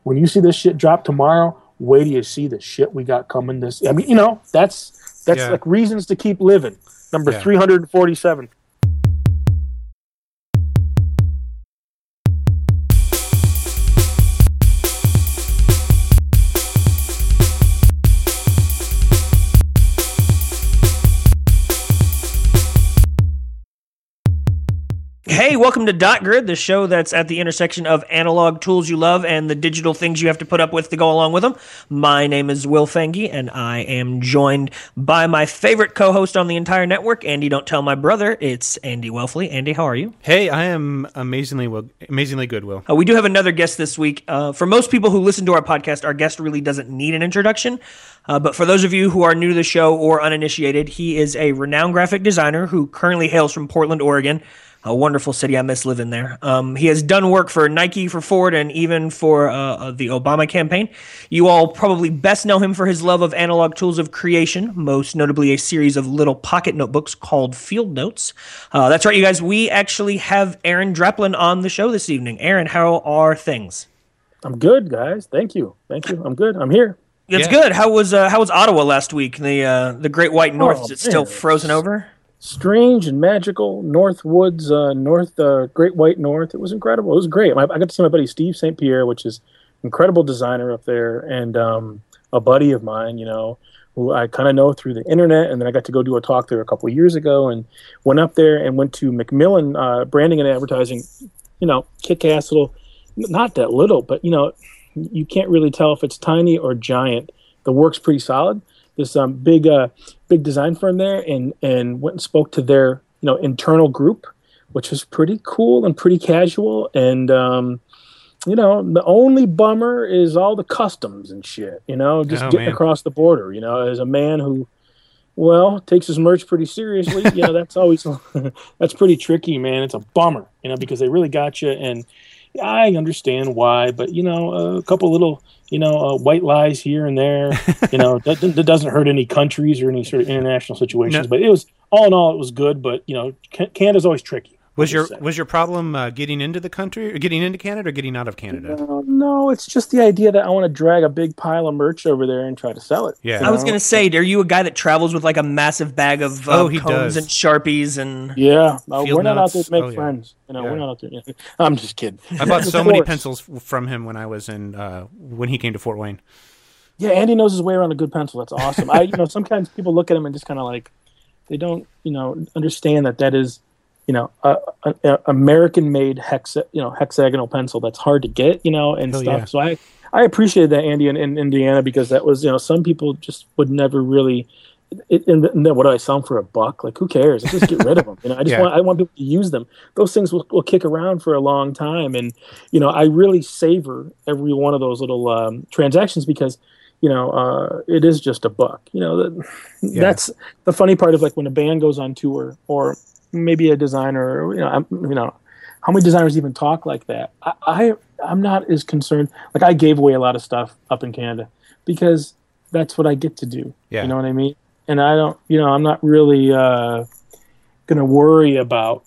when you see this shit drop tomorrow, wait till you see the shit we got coming this. I mean, that's like reasons to keep living. Number 347. Hey, welcome to Dot Grid, the show that's at the intersection of analog tools you love and the digital things you have to put up with to go along with them. My name is Will Fenge, and I am joined by my favorite co-host on the entire network, Andy Don't Tell My Brother. It's Andy Welfley. Andy, how are you? Hey, I am amazingly good, Will. We do have another guest this week. For most people who listen to our podcast, our guest really doesn't need an introduction. But for those of you who are new to the show or uninitiated, he is a renowned graphic designer who currently hails from Portland, Oregon. A wonderful city. I miss living there. He has done work for Nike, for Ford, and even for the Obama campaign. You all probably best know him for his love of analog tools of creation, most notably a series of little pocket notebooks called Field Notes. That's right, you guys. We actually have Aaron Draplin on the show this evening. Aaron, how are things? I'm good, guys. Thank you. I'm good. I'm here. It's good. How was Ottawa last week? The Great White North, is it still frozen over? Strange and magical. North Woods, Great White North. It was incredible. It was great. I got to see my buddy Steve St. Pierre, which is an incredible designer up there, and a buddy of mine, who I kind of know through the internet. And then I got to go do a talk there a couple of years ago, and went up there and went to Macmillan Branding and Advertising. Kick-ass little, not that little, but you can't really tell if it's tiny or giant. The work's pretty solid. This big design firm there, and went and spoke to their internal group, which was pretty cool and pretty casual. And the only bummer is all the customs and shit. Getting across the border. As a man who, takes his merch pretty seriously, that's always that's pretty tricky, man. It's a bummer, because they really got you, and I understand why, but a couple little white lies here and there, that doesn't hurt any countries or any sort of international situations. No. But it was all in all, it was good. But Canada's always tricky. Was your problem getting into the country, or getting into Canada, or getting out of Canada? No, it's just the idea that I want to drag a big pile of merch over there and try to sell it. Yeah, I was gonna say, are you a guy that travels with like a massive bag of cones and Sharpies and? Yeah, we're not out there to make friends. We're not out there. Yeah. I'm just kidding. I bought so many pencils from him when I was when he came to Fort Wayne. Yeah, Andy knows his way around a good pencil. That's awesome. Sometimes people look at him and just kind of like they don't understand that is. American-made hexagonal pencil that's hard to get, and stuff. Yeah. So I appreciated that, Andy, in Indiana, because that was, some people just would never really. And what do I sell them for $1? Like, who cares? Let's just get rid of them. I want people to use them. Those things will kick around for a long time, and I really savor every one of those little transactions because. It is just $1. That's the funny part of like when a band goes on tour or maybe a designer, how many designers even talk like that? I'm not as concerned. Like I gave away a lot of stuff up in Canada because that's what I get to do. Yeah. You know what I mean? And I don't, I'm not really going to worry about,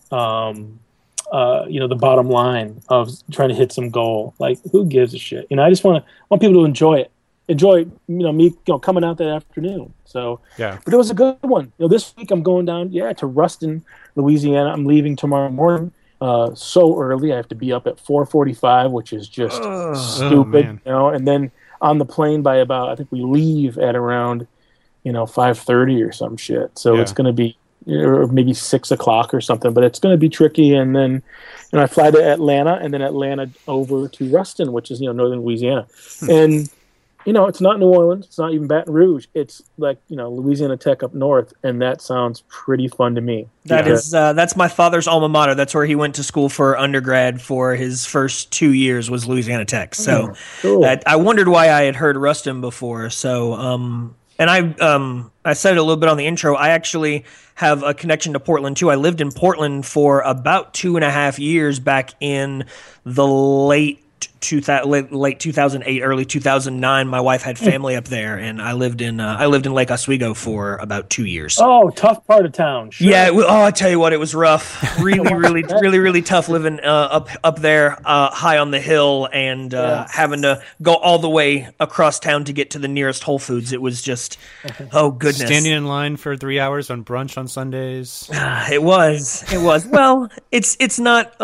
the bottom line of trying to hit some goal. Like who gives a shit? I just want people to enjoy it. Me coming out that afternoon. So yeah, but it was a good one. This week I'm going down to Ruston, Louisiana. I'm leaving tomorrow morning. So early I have to be up at 4:45, which is just stupid. And then on the plane by about I think we leave at around 5:30 or some shit. So it's going to be or maybe 6 o'clock or something. But it's going to be tricky. And then I fly to Atlanta and then Atlanta over to Ruston, which is northern Louisiana, and. It's not New Orleans. It's not even Baton Rouge. It's like, Louisiana Tech up north, and that sounds pretty fun to me. That's my father's alma mater. That's where he went to school for undergrad for his first 2 years was Louisiana Tech. So cool. I wondered why I had heard Ruston before. So, and I said it a little bit on the intro. I actually have a connection to Portland too. I lived in Portland for about 2.5 years back in the late late 2008, early 2009. My wife had family up there, and I lived in Lake Oswego for about 2 years. Oh, tough part of town. Sure. Yeah. I tell you what, it was rough. Really tough living up there, high on the hill, and having to go all the way across town to get to the nearest Whole Foods. It was just, oh goodness. Standing in line for 3 hours on brunch on Sundays. It was. Well, it's not.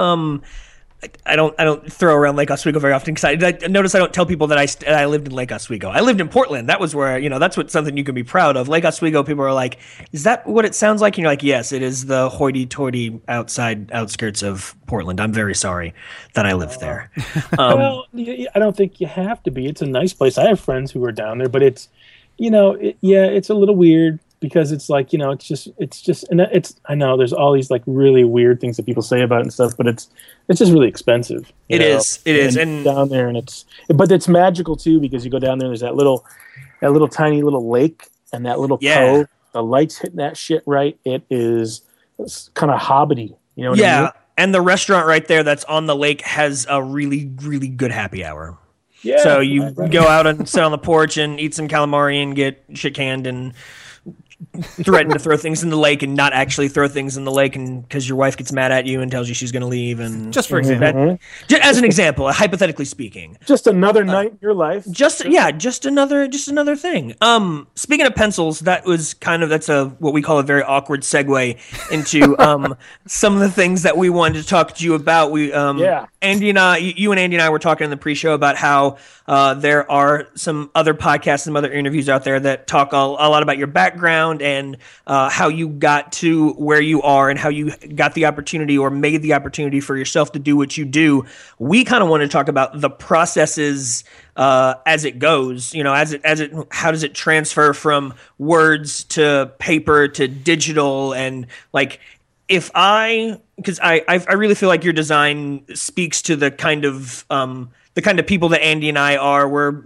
I don't throw around Lake Oswego very often because I notice I don't tell people that I lived in Lake Oswego. I lived in Portland. That was where, that's something you can be proud of. Lake Oswego, people are like, is that what it sounds like? And you're like, yes, it is the hoity-toity outskirts of Portland. I'm very sorry that I lived there. Well, I don't think you have to be. It's a nice place. I have friends who are down there, but it's, it's a little weird. Because it's like, it's just, and I know there's all these like really weird things that people say about it and stuff, but it's just really expensive. It is. And down there, but it's magical too, because you go down there and there's that little tiny little lake and that little cove. The lights hitting that shit right. It's kind of hobbity, you know what I mean? And the restaurant right there that's on the lake has a really, really good happy hour. Yeah. So you go out and sit on the porch and eat some calamari and get shit canned and threaten to throw things in the lake and not actually throw things in the lake, and because your wife gets mad at you and tells you she's going to leave, and just for example, as an example, hypothetically speaking, just another night in your life. Just another thing. Speaking of pencils, that's what we call a very awkward segue into some of the things that we wanted to talk to you about. Andy and I were talking in the pre-show about how there are some other podcasts, some other interviews out there that talk a lot about your background and how you got to where you are and how you got the opportunity or made the opportunity for yourself to do what you do. We kind of want to talk about the processes as it goes, how does it transfer from words to paper to digital, and like because I really feel like your design speaks to the kind of people that Andy and I are.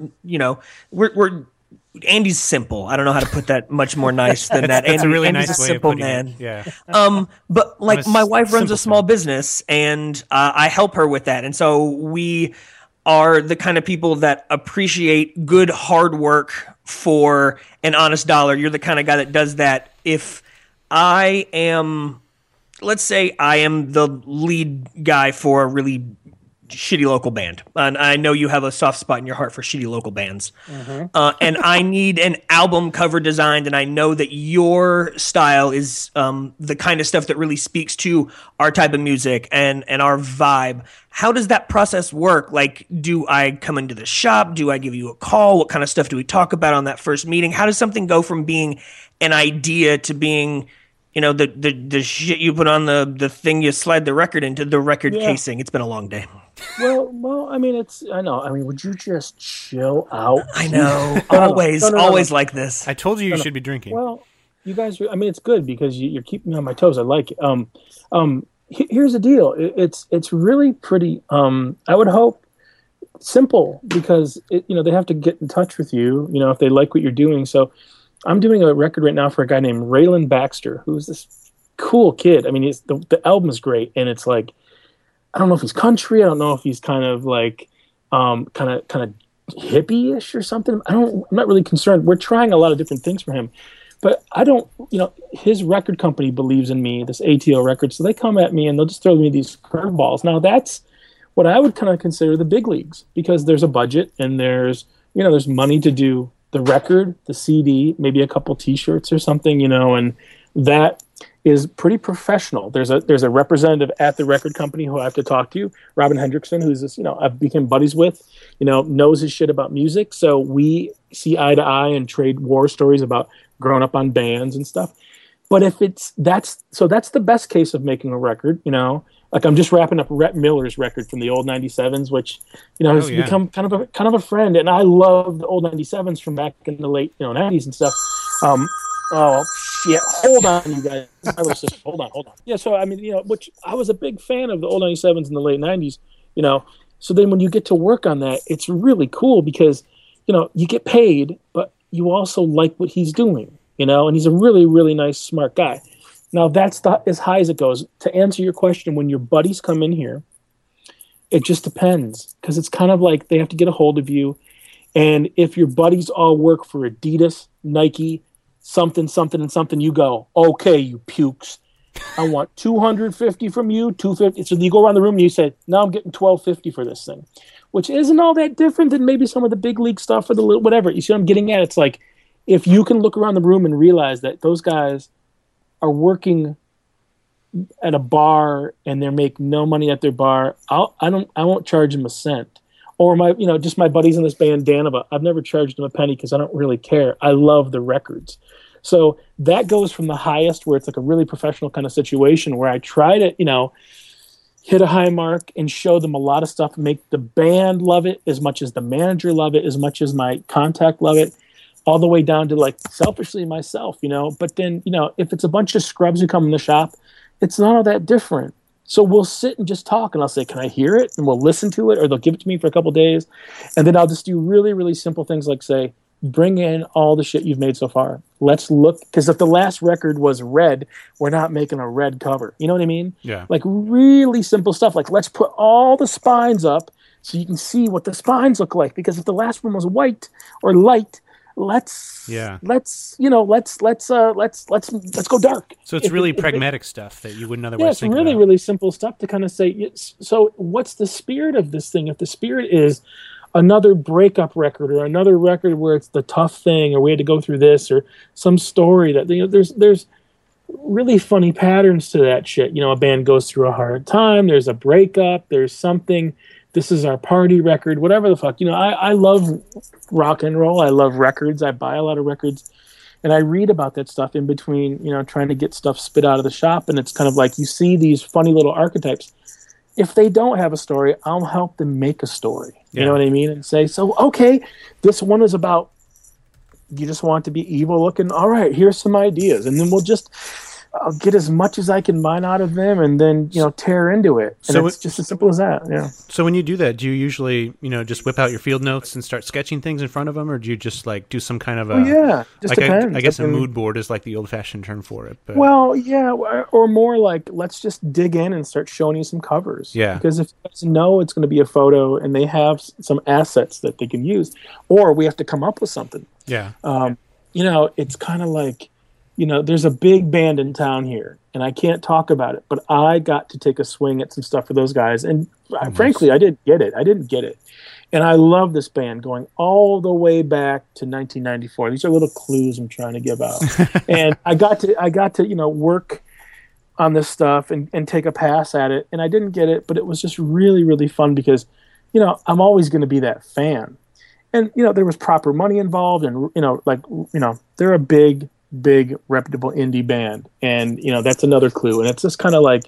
We're Andy's simple. I don't know how to put that much more nice than that. That's a really Andy's nice a way simple of putting man. it. Yeah. But like my wife runs a small business, and I help her with that, and so we are the kind of people that appreciate good hard work for an honest dollar. You're the kind of guy that does that. If I am, let's say I am the lead guy for a really shitty local band, and I know you have a soft spot in your heart for shitty local bands, and I need an album cover designed, and I know that your style is the kind of stuff that really speaks to our type of music and our vibe. How does that process work? Like, do I come into the shop? Do I give you a call? What kind of stuff do we talk about on that first meeting? How does something go from being an idea to being the shit you put on the thing you slide the record into, the record casing? It's been a long day. Well, I mean, I know. I mean, would you just chill out? I know. Always like this. I told you you should be drinking. Well, you guys, I mean, it's good because you're keeping me on my toes. I like it. Here's the deal. It's really pretty, I would hope, simple, because they have to get in touch with you, if they like what you're doing. So I'm doing a record right now for a guy named Raylan Baxter, who's this cool kid. I mean, the album is great, and it's like, I don't know if he's country. I don't know if he's kind of like kind of hippie-ish or something. I'm not really concerned. We're trying a lot of different things for him, but I don't. His record company believes in me, this ATO Records, so they come at me and they'll just throw me these curveballs. Now that's what I would kind of consider the big leagues, because there's a budget and there's money to do the record, the CD, maybe a couple T-shirts or something, and that is pretty professional. There's a representative at the record company who I have to talk to, Robin Hendrickson, who's this, I've become buddies with, knows his shit about music. So we see eye to eye and trade war stories about growing up on bands and stuff. But if that's the best case of making a record, like I'm just wrapping up Rhett Miller's record from the old 97s, which, has become kind of a friend. And I love the old 97s from back in the late 90s and stuff. Oh shit! Hold on, you guys. Hold on. Yeah, so I mean, which I was a big fan of the old 97s in the late 90s. So then when you get to work on that, it's really cool because you get paid, but you also like what he's doing. And he's a really, really nice, smart guy. Now that's as high as it goes. To answer your question, when your buddies come in here, It just depends, because it's kind of like they have to get a hold of you. And if your buddies all work for Adidas, Nike, something, something, and something, you go, okay, you pukes. I want 250 from you, 250. So you go around the room and you say, now I'm getting 1250 for this thing, which isn't all that different than maybe some of the big league stuff or the little, whatever. You see what I'm getting at? It's like, if you can look around the room and realize that those guys are working at a bar and they're making no money at their bar, I won't charge them a cent. Or just my buddies in this band, Danova, I've never charged them a penny because I don't really care. I love the records. So that goes from the highest, where it's like a really professional kind of situation, where I try to, hit a high mark and show them a lot of stuff, make the band love it as much as the manager love it, as much as my contact love it, all the way down to like selfishly myself, But then, if it's a bunch of scrubs who come in the shop, it's not all that different. So we'll sit and just talk, and I'll say, can I hear it? And we'll listen to it, or they'll give it to me for a couple of days. And then I'll just do really, really simple things like say, bring in all the shit you've made so far. Let's look, because if the last record was red, we're not making a red cover. You know what I mean? Yeah. Like really simple stuff. Like, let's put all the spines up so you can see what the spines look like. Because if the last one was white or light, let's go dark. So it's really pragmatic stuff that you wouldn't otherwise think about. It's really, really simple stuff to kind of say, so what's the spirit of this thing? If the spirit is another breakup record, or another record where it's the tough thing, or we had to go through this, or some story that, there's really funny patterns to that shit. A band goes through a hard time, there's a breakup, there's something, this is our party record, whatever the fuck. I love rock and roll. I love records. I buy a lot of records, and I read about that stuff in between, trying to get stuff spit out of the shop. And it's kind of like, you see these funny little archetypes. If they don't have a story, I'll help them make a story. You know what I mean? And say, so, okay, this one is about, you just want to be evil looking. All right, here's some ideas. And then I'll get as much as I can mine out of them, and then, tear into it. And so it's just as simple as that. Yeah. So when you do that, do you usually, just whip out your field notes and start sketching things in front of them, or do you just like do some kind of just depends. I guess a mood board is like the old fashioned term for it. But. Well, yeah, or more like, let's just dig in and start showing you some covers. Yeah. Because if you guys know it's going to be a photo and they have some assets that they can use, or we have to come up with something. Yeah. It's kind of like, there's a big band in town here, and I can't talk about it, but I got to take a swing at some stuff for those guys. And frankly, I didn't get it. And I love this band going all the way back to 1994. These are little clues I'm trying to give out. And I got to, work on this stuff and take a pass at it. And I didn't get it, but it was just really, really fun because, I'm always going to be that fan. And, there was proper money involved, and, they're a big reputable indie band, and that's another clue. And it's just kind of like,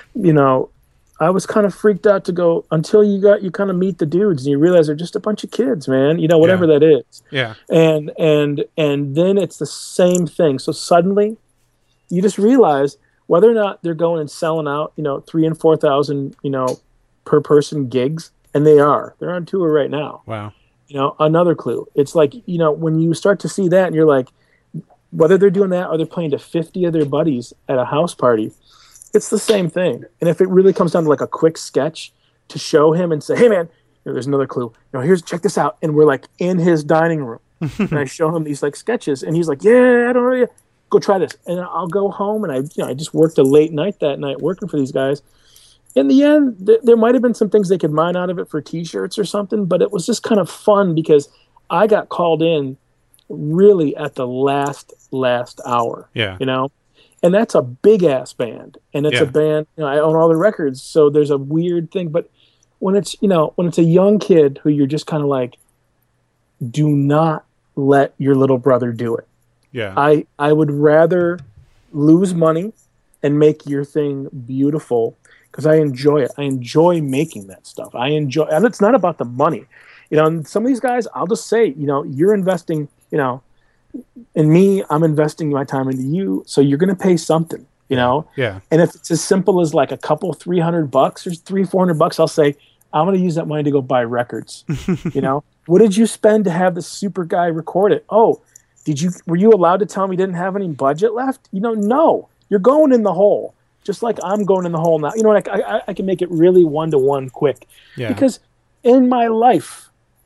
I was kind of freaked out to go until you kind of meet the dudes and you realize they're just a bunch of kids, man, whatever that is. Yeah. And then it's the same thing. So suddenly you just realize whether or not they're going and selling out 3,000 and 4,000 per person gigs, and they're on tour right now. Wow. Another clue. It's like, when you start to see that and you're like, whether they're doing that or they're playing to 50 of their buddies at a house party, it's the same thing. And if it really comes down to like a quick sketch to show him and say, hey man, there's another clue. Check this out. And we're like in his dining room and I show him these like sketches and he's like, yeah, I don't know. Go try this. And I'll go home and I just worked a late night that night working for these guys. In the end, there might have been some things they could mine out of it for t-shirts or something, but it was just kind of fun because I got called in really at the last hour. Yeah. And that's a big ass band, and it's a band. I own all the records, so there's a weird thing. But when it's a young kid who you're just kind of like, do not let your little brother do it. Yeah. I would rather lose money and make your thing beautiful because I enjoy it. I enjoy making that stuff. And it's not about the money. And some of these guys, I'll just say, you're investing, in me, I'm investing my time into you, so you're going to pay something, Yeah. And if it's as simple as like a couple $300 or $400, I'll say, I'm going to use that money to go buy records. What did you spend to have the super guy record it? Oh, were you allowed to tell him you didn't have any budget left? No, you're going in the hole. just like I'm going in the hole now. You know what? I can make it really 1-to-1 quick. Yeah. Because in my life,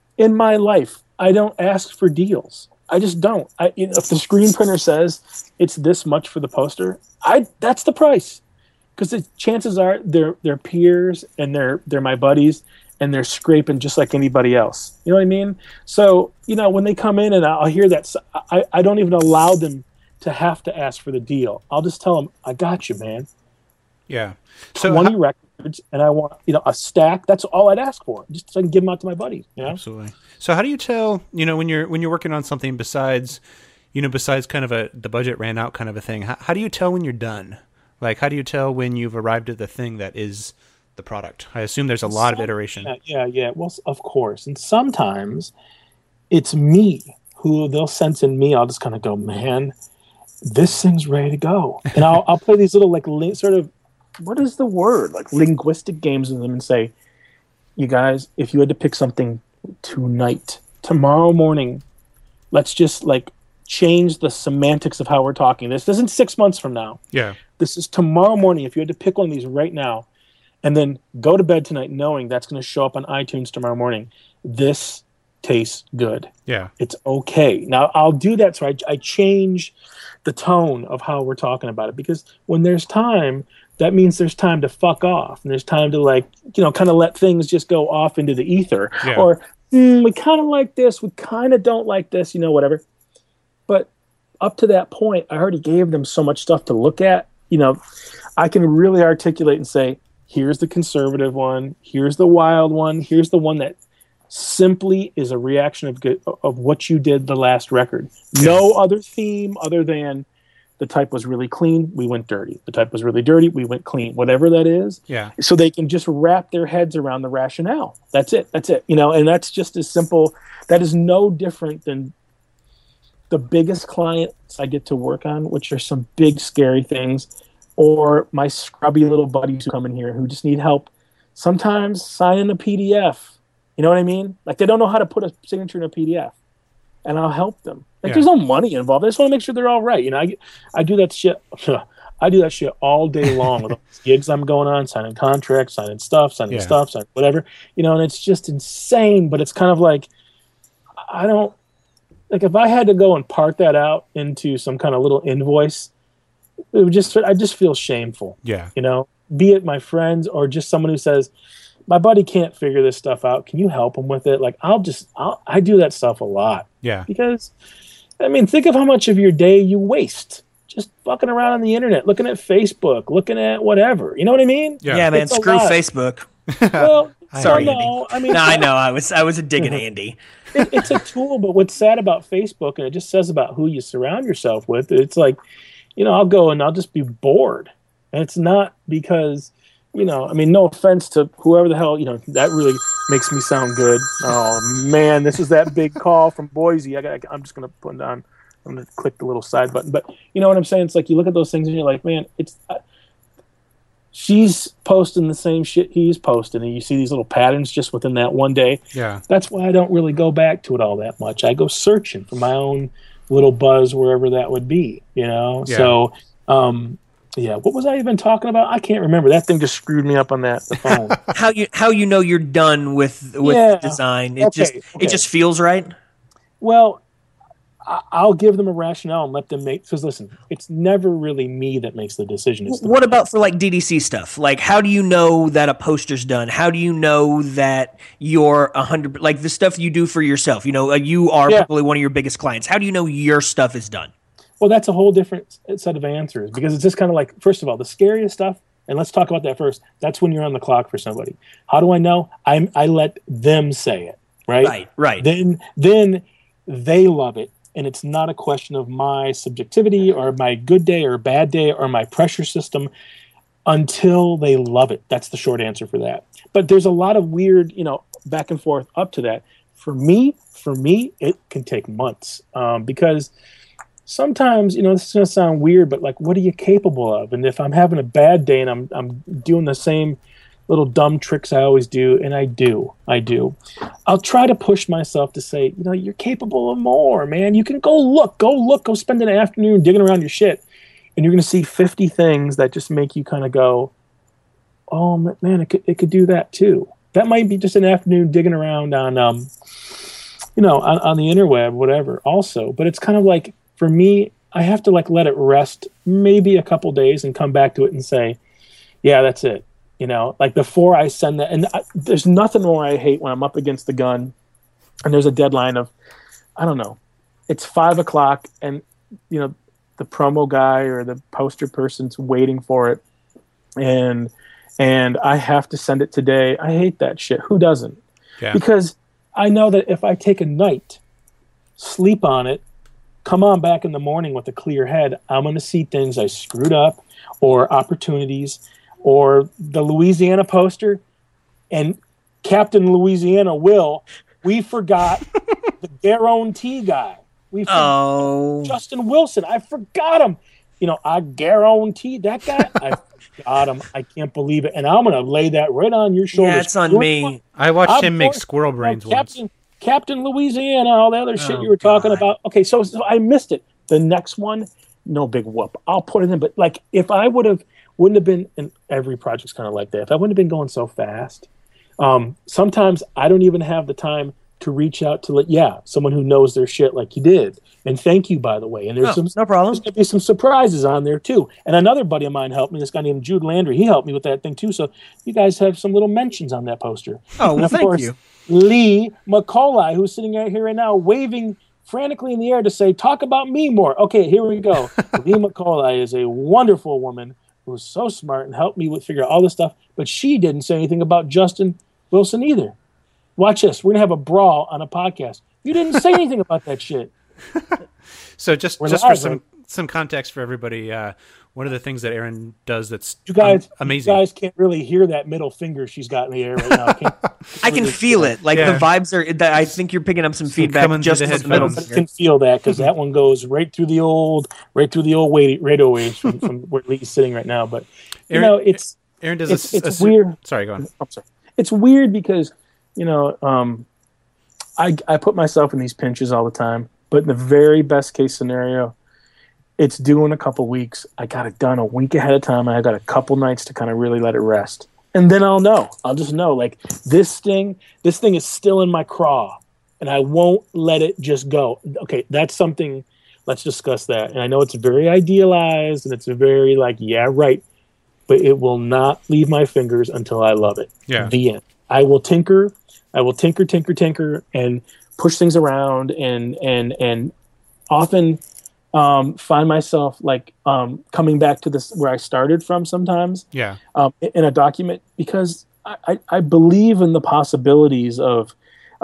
I don't ask for deals. I just don't. If the screen printer says it's this much for the poster, that's the price. Because the chances are they're peers and they're my buddies and they're scraping just like anybody else. You know what I mean? So, when they come in and I'll hear that, I don't even allow them to have to ask for the deal. I'll just tell them, I got you, man. Yeah. So 20 records, and I want a stack. That's all I'd ask for, just so I can give them out to my buddies. Absolutely. So how do you tell when you're working on something besides kind of the budget ran out kind of a thing? How do you tell when you're done? Like, how do you tell when you've arrived at the thing that is the product? I assume there's a lot of iteration. Yeah. Well, of course, and sometimes it's me who they'll sense in me. I'll just kind of go, man, this thing's ready to go, and I'll play these little sort of, what is the word, like linguistic games with them and say, you guys, if you had to pick something tonight, tomorrow morning, let's just change the semantics of how we're talking. This isn't 6 months from now. Yeah. This is tomorrow morning. If you had to pick one of these right now and then go to bed tonight knowing that's going to show up on iTunes tomorrow morning, this tastes good. Yeah. It's okay. Now I'll do that. So I change the tone of how we're talking about it, because when there's time, that means there's time to fuck off, and there's time to kind of let things just go off into the ether. Yeah. Or we kind of like this, we kind of don't like this, whatever. But up to that point, I already gave them so much stuff to look at. I can really articulate and say, here's the conservative one, here's the wild one, here's the one that simply is a reaction of what you did the last record. No other theme other than the type was really clean, we went dirty. The type was really dirty, we went clean. Whatever that is. Yeah. So they can just wrap their heads around the rationale. That's it. And that's just as simple. That is no different than the biggest clients I get to work on, which are some big scary things, or my scrubby little buddies who come in here who just need help sometimes signing a PDF. You know what I mean? Like, they don't know how to put a signature in a PDF, and I'll help them. There's no money involved. I just want to make sure they're all right. I do that shit. I do that shit all day long with all these gigs I'm going on, signing contracts, signing stuff, signing whatever. And it's just insane. But it's kind of like, I don't, if I had to go and part that out into some kind of little invoice, I just feel shameful. Yeah. Be it my friends or just someone who says, my buddy can't figure this stuff out, can you help him with it? I do that stuff a lot. Yeah. Because, think of how much of your day you waste just fucking around on the internet, looking at Facebook, looking at whatever. You know what I mean? Yeah, man. Screw Facebook. Well, sorry, no, Andy. No, I know. I was digging Andy. It's a tool, but what's sad about Facebook, and it just says about who you surround yourself with, it's like, I'll go and I'll just be bored. And it's not because, no offense to whoever the hell, that really makes me sound good. Oh, man, this is that big call from Boise. I'm just going to put it on. I'm going to click the little side button. But you know what I'm saying? It's like you look at those things and you're like, man, she's posting the same shit he's posting, and you see these little patterns just within that one day. Yeah. That's why I don't really go back to it all that much. I go searching for my own little buzz wherever that would be, Yeah. So, what was I even talking about? I can't remember. That thing just screwed me up on the phone. How you're done with design? It just feels right. Well, I'll give them a rationale and let them make. Because listen, it's never really me that makes the decision. What about for DDC stuff? How do you know that a poster's done? How do you know that you're 100? The stuff you do for yourself. You are probably one of your biggest clients. How do you know your stuff is done? Well, that's a whole different set of answers, because it's just kind of first of all, the scariest stuff, and let's talk about that first. That's when you're on the clock for somebody. How do I know? I let them say it, right? Right. Then they love it, and it's not a question of my subjectivity or my good day or bad day or my pressure system until they love it. That's the short answer for that. But there's a lot of weird, back and forth up to that. For me, it can take months because sometimes, this is going to sound weird, but what are you capable of? And if I'm having a bad day and I'm doing the same little dumb tricks I always do, and I do, I'll try to push myself to say, you're capable of more, man. You can go spend an afternoon digging around your shit. and you're going to see 50 things that just make you kind of go, oh man, it could do that too. That might be just an afternoon digging around on, on the interweb, whatever also. But it's kind of like, for me, I have to like let it rest maybe a couple days and come back to it and say, yeah, that's it. Like before I send that, and there's nothing more I hate when I'm up against the gun and there's a deadline of, I don't know, it's 5:00 and, the promo guy or the poster person's waiting for it. And I have to send it today. I hate that shit. Who doesn't? Yeah. Because I know that if I take a night, sleep on it, come on back in the morning with a clear head, I'm going to see things I screwed up or opportunities or the Louisiana poster and Captain Louisiana we forgot the guarantee guy. We forgot Justin Wilson. I forgot him. I guarantee that guy. I forgot him. I can't believe it. And I'm going to lay that right on your shoulders. Yeah, it's on me. I watched him make squirrel brains once. Captain Louisiana, all the other shit you were talking about. Okay, so I missed it. The next one, no big whoop. I'll put it in. But like, if I wouldn't have been, and every project's kind of like that, if I wouldn't have been going so fast, sometimes I don't even have the time to reach out to someone who knows their shit like you did. And thank you, by the way. And there's no problem. There's going to be some surprises on there too. And another buddy of mine helped me. This guy named Jude Landry. He helped me with that thing too. So you guys have some little mentions on that poster. Oh, well, thank you. Lee McCauley, who's sitting right here right now, waving frantically in the air to say, "Talk about me more." Okay, here we go. Lee McCauley is a wonderful woman who's so smart and helped me figure out all this stuff. But she didn't say anything about Justin Wilson either. Watch this. We're gonna have a brawl on a podcast. You didn't say anything about that shit. So just for some context for everybody, one of the things that Erin does that's amazing. You guys can't really hear that middle finger she's got in the air right now. I can feel it. Like the vibes are. I think you're picking up some feedback just in the middle. I can feel that because that one goes right through the old radio waves from where Lee's sitting right now. But Erin, it's weird. Sorry, go on. I'm sorry. It's weird because I put myself in these pinches all the time. But in the very best case scenario, it's due in a couple weeks. I got it done a week ahead of time, and I got a couple nights to kind of really let it rest. And then I'll know. I'll just know, like, this thing is still in my craw, and I won't let it just go. Okay, that's something. Let's discuss that. And I know it's very idealized, and it's very like, yeah, right. But it will not leave my fingers until I love it. Yeah. The end. I will tinker, and push things around, and often find myself like coming back to this where I started from sometimes. Yeah. In a document, because I believe in the possibilities of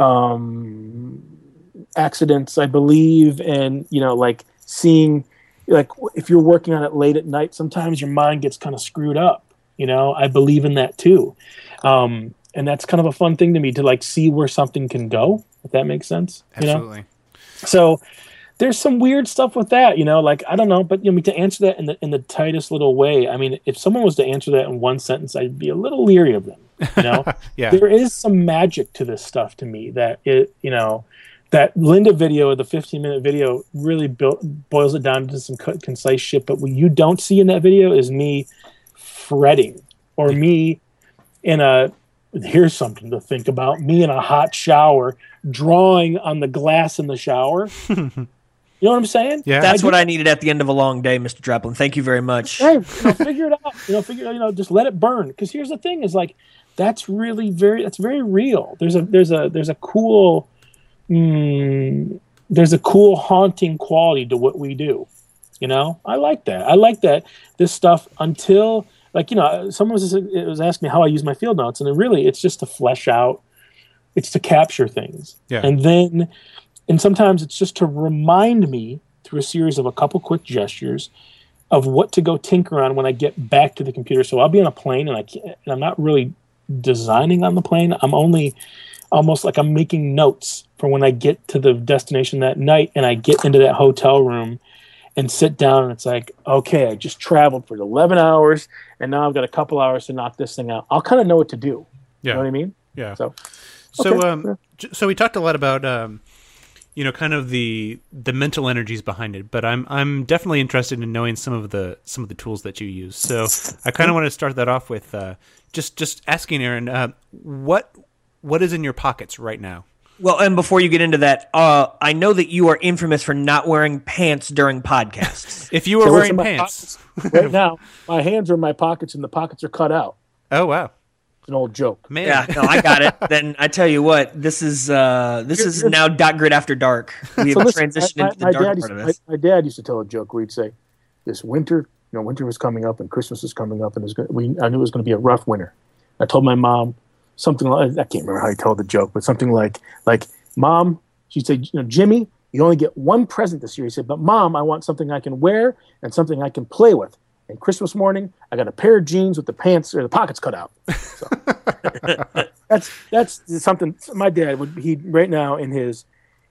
accidents. I believe in like seeing, like if you're working on it late at night, sometimes your mind gets kind of screwed up. I believe in that too. And that's kind of a fun thing to me, to like see where something can go, if that makes sense. Absolutely. So there's some weird stuff with that, like, I don't know, but to answer that in the tightest little way, I mean, if someone was to answer that in one sentence, I'd be a little leery of them, Yeah. There is some magic to this stuff to me that that Linda video, the 15-minute video, really boils it down to some concise shit. But what you don't see in that video is me fretting, or me here's something to think about, me in a hot shower drawing on the glass in the shower. You know what I'm saying? Yeah. That's what I needed at the end of a long day, Mr. Draplin. Thank you very much. Hey, figure it out. Just let it burn. Because here's the thing: is like that's very real. There's a cool haunting quality to what we do. I like that. I like that this stuff until. Like, someone was asking me how I use my field notes, and really it's just to flesh out, it's to capture things. Yeah. And sometimes it's just to remind me through a series of a couple quick gestures of what to go tinker on when I get back to the computer. So I'll be on a plane, and I'm not really designing on the plane. I'm only almost like I'm making notes for when I get to the destination that night and I get into that hotel room and sit down, and it's like, okay, I just traveled for 11 hours, and now I've got a couple hours to knock this thing out. I'll kind of know what to do. Yeah. You know what I mean? Yeah. So we talked a lot about, kind of the mental energies behind it. But I'm definitely interested in knowing some of the tools that you use. So I kind of want to start that off with just asking Aaron, what is in your pockets right now? Well, and before you get into that, I know that you are infamous for not wearing pants during podcasts. If you were wearing pants. Right now, my hands are in my pockets and the pockets are cut out. Oh, wow. It's an old joke. Man. Yeah, no, I got it. Then I tell you what, this is now Dot Grid After Dark. We have transitioned into the dark part of this. My dad used to tell a joke where he'd say, this winter, winter was coming up and Christmas was coming up and I knew it was going to be a rough winter. I told my mom, something like, I can't remember how he told the joke, but something like, Mom, she'd say, Jimmy, you only get one present this year. He said, but Mom, I want something I can wear and something I can play with. And Christmas morning, I got a pair of jeans with the pants or the pockets cut out. So that's something my dad would, he right now in his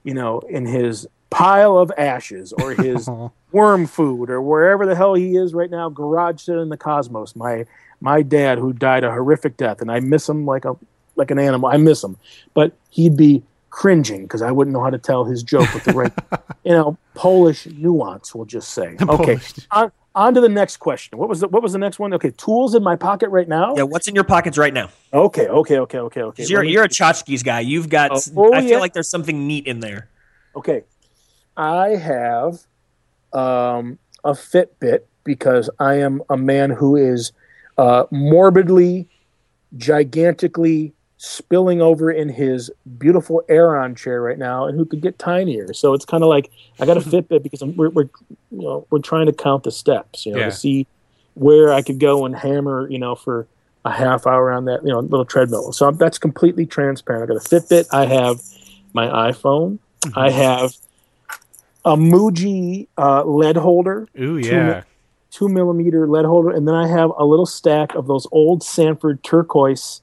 pile of ashes or his worm food or wherever the hell he is right now, garage sitting in the cosmos. My dad, who died a horrific death, and I miss him like an animal. I miss him, but he'd be cringing because I wouldn't know how to tell his joke with the right, Polish nuance. We'll just say. Okay, on to the next question. What was the next one? Okay, tools in my pocket right now. Yeah, what's in your pockets right now? Okay. You're a tchotchkes guy. You've got. I feel like there's something neat in there. Okay, I have a Fitbit because I am a man who is morbidly, gigantically spilling over in his beautiful Aeron chair right now, and who could get tinier. So it's kind of like I got a Fitbit because we're trying to count the steps, to see where I could go and hammer, for a half hour on that, little treadmill. So that's completely transparent. I got a Fitbit. I have my iPhone. Mm-hmm. I have a Muji lead holder. Ooh, yeah. 2mm lead holder, and then I have a little stack of those old Sanford turquoise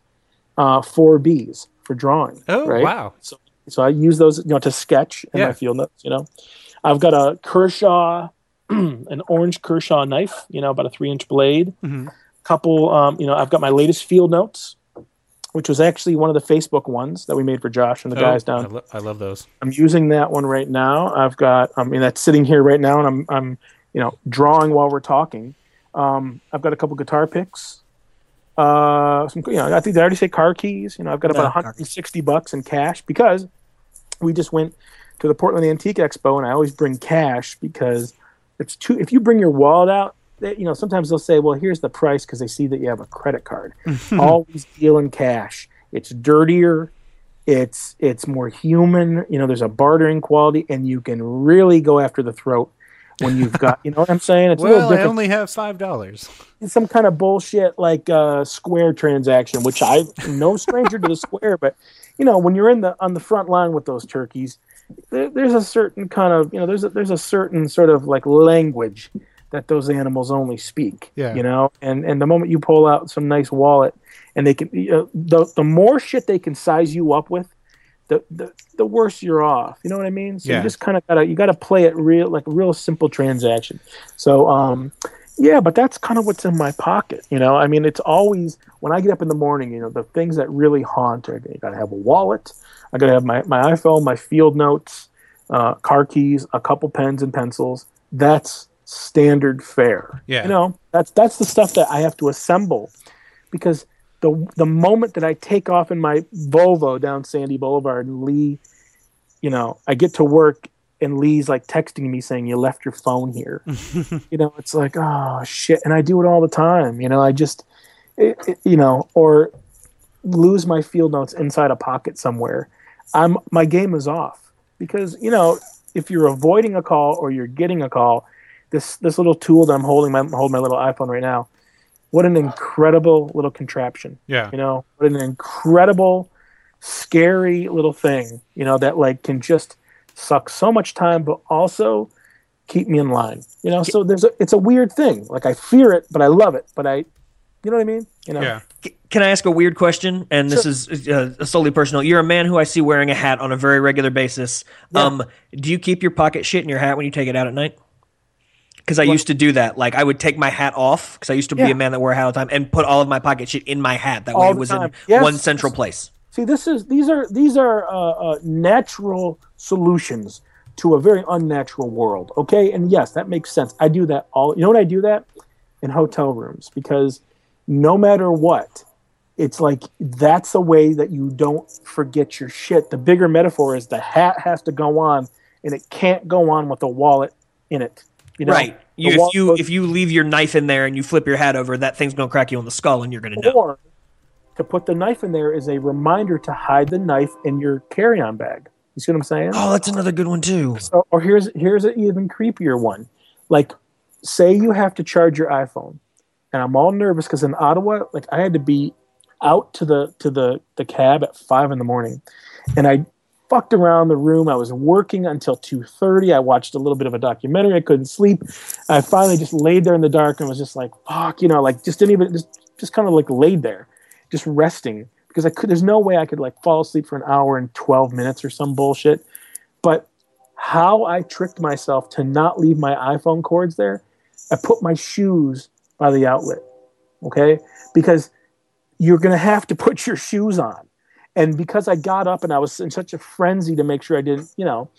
4Bs for drawing. Oh, right? Wow! So I use those, to sketch in my field notes. I've got a Kershaw, an orange Kershaw knife. About a 3-inch blade. Mm-hmm. Couple, I've got my latest field notes, which was actually one of the Facebook ones that we made for Josh and the guys down. I love those. I'm using that one right now. I've got, that's sitting here right now, and I'm drawing while we're talking. I've got a couple guitar picks. I think did I already say car keys? I've got about $160 in cash because we just went to the Portland Antique Expo, and I always bring cash because it's too. If you bring your wallet out, sometimes they'll say, "Well, here's the price," because they see that you have a credit card. Always deal in cash. It's dirtier. It's more human. There's a bartering quality, and you can really go after the throat when you've got, what I'm saying? It's a little different. I only have $5. It's some kind of bullshit like Square transaction, which I'm no stranger to the Square, but when you're on the front line with those turkeys, there's a certain kind of, there's a certain sort of like language that those animals only speak. Yeah. And the moment you pull out some nice wallet, and they can, the more shit they can size you up with, the worse you're off. You know what I mean? So you just kind of gotta play it real simple transaction. So but that's kind of what's in my pocket. It's always when I get up in the morning, the things that really haunt are, you gotta have a wallet, I gotta have my iPhone, my field notes, car keys, a couple pens and pencils. That's standard fare. Yeah. That's the stuff that I have to assemble because the moment that I take off in my Volvo down Sandy Boulevard and Lee, I get to work and Lee's like texting me saying, "You left your phone here." It's like, oh shit. And I do it all the time. I just, or lose my field notes inside a pocket somewhere. My game is off because, if you're avoiding a call or you're getting a call, this little tool that I'm holding my little iPhone right now, what an incredible little contraption. Yeah. What an incredible, scary little thing, that like can just suck so much time, but also keep me in line. So it's a weird thing. Like I fear it, but I love it. But you know what I mean? Yeah. Can I ask a weird question? And this is solely personal. You're a man who I see wearing a hat on a very regular basis. Yeah. Do you keep your pocket shit in your hat when you take it out at night? Because I used to do that. Like I would take my hat off because I used to be a man that wore a hat all the time and put all of my pocket shit in my hat. That way it was in one central place. See, these are natural solutions to a very unnatural world. Okay, and yes, that makes sense. I do that all. You know what I do that in hotel rooms, because no matter what, it's like that's a way that you don't forget your shit. The bigger metaphor is the hat has to go on, and it can't go on with a wallet in it. You know? Right. If you leave your knife in there and you flip your hat over, that thing's gonna crack you on the skull, and you're gonna know. Or to put the knife in there is a reminder to hide the knife in your carry-on bag. You see what I'm saying? Oh, that's another good one too. So, or here's an even creepier one. Like, say you have to charge your iPhone, and I'm all nervous because in Ottawa, like I had to be out to the cab at 5 a.m, and I fucked around the room. I was working until 2:30. I watched a little bit of a documentary. I couldn't sleep. I finally just laid there in the dark and was just like, fuck, like just didn't even just kind of like laid there, just resting. Because there's no way I could like fall asleep for an hour and 12 minutes or some bullshit. But how I tricked myself to not leave my iPhone cords there, I put my shoes by the outlet, okay? Because you're going to have to put your shoes on. And because I got up and I was in such a frenzy to make sure I didn't,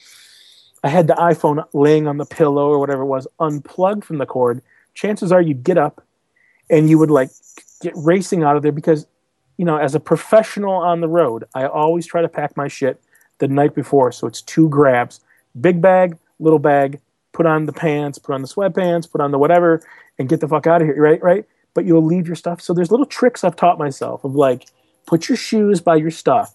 I had the iPhone laying on the pillow or whatever it was, unplugged from the cord, chances are you'd get up and you would like get racing out of there because as a professional on the road, I always try to pack my shit the night before. So it's 2 grabs, big bag, little bag, put on the pants, put on the sweatpants, put on the whatever, and get the fuck out of here, right? But you'll leave your stuff. So there's little tricks I've taught myself of like, put your shoes by your stuff,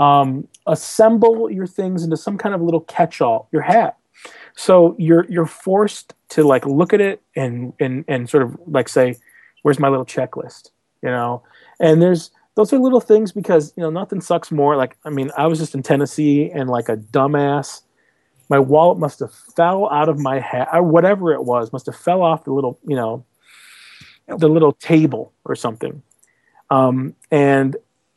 assemble your things into some kind of little catch-all, your hat. So you're forced to like look at it and sort of like say, where's my little checklist, And those are little things because, nothing sucks more. Like, I mean, I was just in Tennessee and like a dumbass, my wallet must have fell out of my hat or whatever it was, must have fell off the little, the little table or something. And,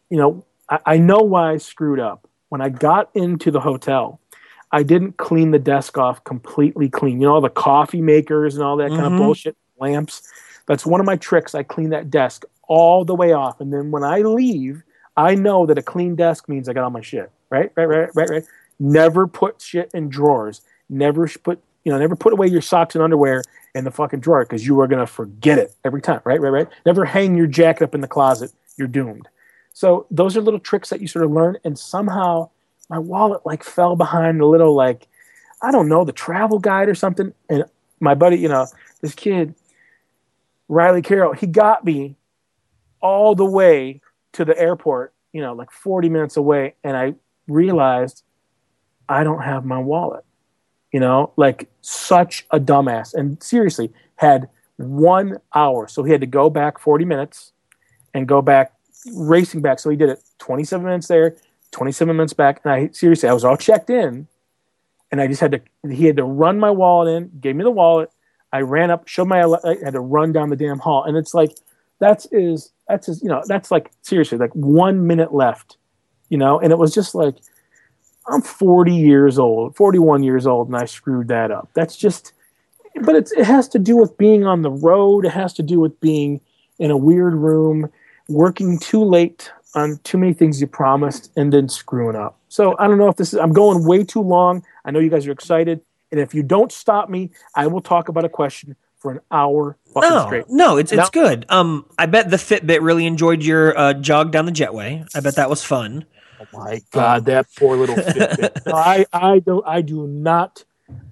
I know why I screwed up. When I got into the hotel, I didn't clean the desk off completely clean. All the coffee makers and all that kind of bullshit, lamps. That's one of my tricks. I clean that desk all the way off. And then when I leave, I know that a clean desk means I got all my shit. Right. Never put shit in drawers. Never put away your socks and underwear in the fucking drawer because you are going to forget it every time. Right. Never hang your jacket up in the closet. You're doomed. So those are little tricks that you sort of learn. And somehow my wallet like fell behind a little, like, I don't know, the travel guide or something. And my buddy, this kid, Riley Carroll, he got me all the way to the airport, like 40 minutes away. And I realized I don't have my wallet, like such a dumbass. And seriously, had 1 hour. So he had to go back 40 minutes and go back, racing back. So he did it 27 minutes there, 27 minutes back. And I was all checked in. And I just he had to run my wallet in, gave me the wallet. I ran up, I had to run down the damn hall. And it's like, that's like seriously, like 1 minute left, and it was just like, I'm 41 years old, and I screwed that up. That's just, but it has to do with being on the road. It has to do with being in a weird room, working too late on too many things you promised, and then screwing up. So I don't know if I'm going way too long. I know you guys are excited. And if you don't stop me, I will talk about a question for an hour straight. No, it's good. I bet the Fitbit really enjoyed your jog down the jetway. I bet that was fun. Oh my God, that poor little Fitbit. No, I do not.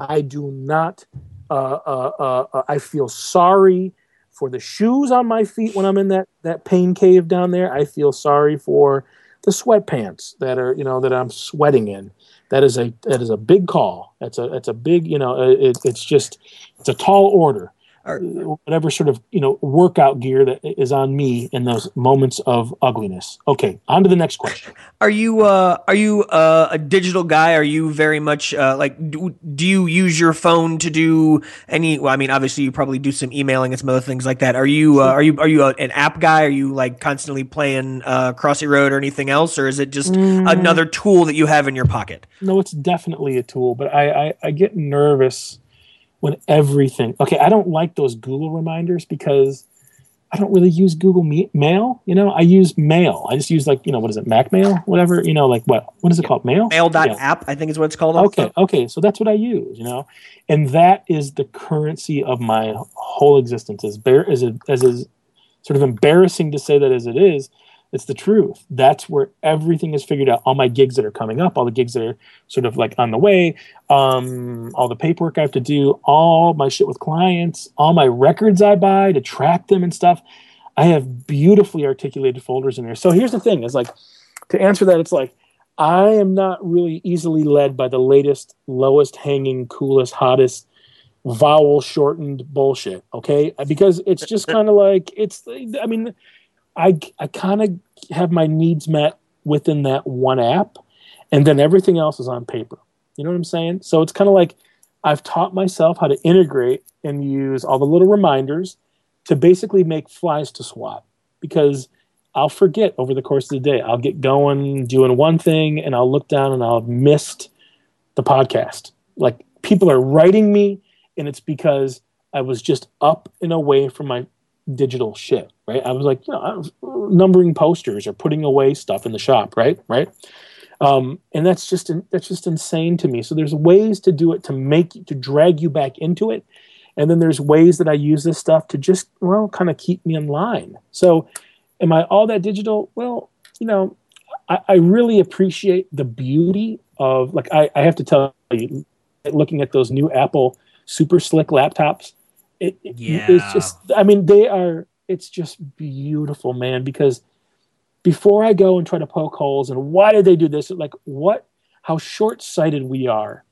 I feel sorry for the shoes on my feet when I'm in that pain cave down there. I feel sorry for the sweatpants that are, that I'm sweating in. That is a big call. That's a big, it's a tall order. Whatever sort of workout gear that is on me in those moments of ugliness. Okay, on to the next question. Are you a digital guy? Are you very much do you use your phone to do any? Well, I mean, obviously you probably do some emailing and some other things like that. Are you an app guy? Are you like constantly playing Crossy Road or anything else, or is it just another tool that you have in your pocket? No, it's definitely a tool, but I get nervous when everything. Okay, I don't like those Google reminders because I don't really use Google Mail. I use Mail. I just use what is it, Mac Mail, whatever. Like what is it called? Mail. Mail.app, I think is what it's called. Okay. So that's what I use. And that is the currency of my whole existence. As sort of embarrassing to say that as it is, it's the truth. That's where everything is figured out. All my gigs that are coming up, all the gigs that are sort of on the way, all the paperwork I have to do, all my shit with clients, all my records I buy to track them and stuff. I have beautifully articulated folders in there. So here's the thing: is to answer that, it's I am not really easily led by the latest, lowest hanging, coolest, hottest, vowel shortened bullshit. Okay, because it's just kind of I kind of have my needs met within that one app, and then everything else is on paper. You know what I'm saying? So it's kind of I've taught myself how to integrate and use all the little reminders to basically make flies to swat, because I'll forget over the course of the day. I'll get going doing one thing, and I'll look down and I'll have missed the podcast. People are writing me, and it's because I was just up and away from my digital shit, right? I was I was numbering posters or putting away stuff in the shop, right? And that's just insane to me. So there's ways to do it to drag you back into it, and then there's ways that I use this stuff to just kind of keep me in line. So, am I all that digital? Well, I really appreciate the beauty of I have to tell you, looking at those new Apple super slick laptops. It's just, it's just beautiful, man, because before I go and try to poke holes and why did they do this? How short-sighted we are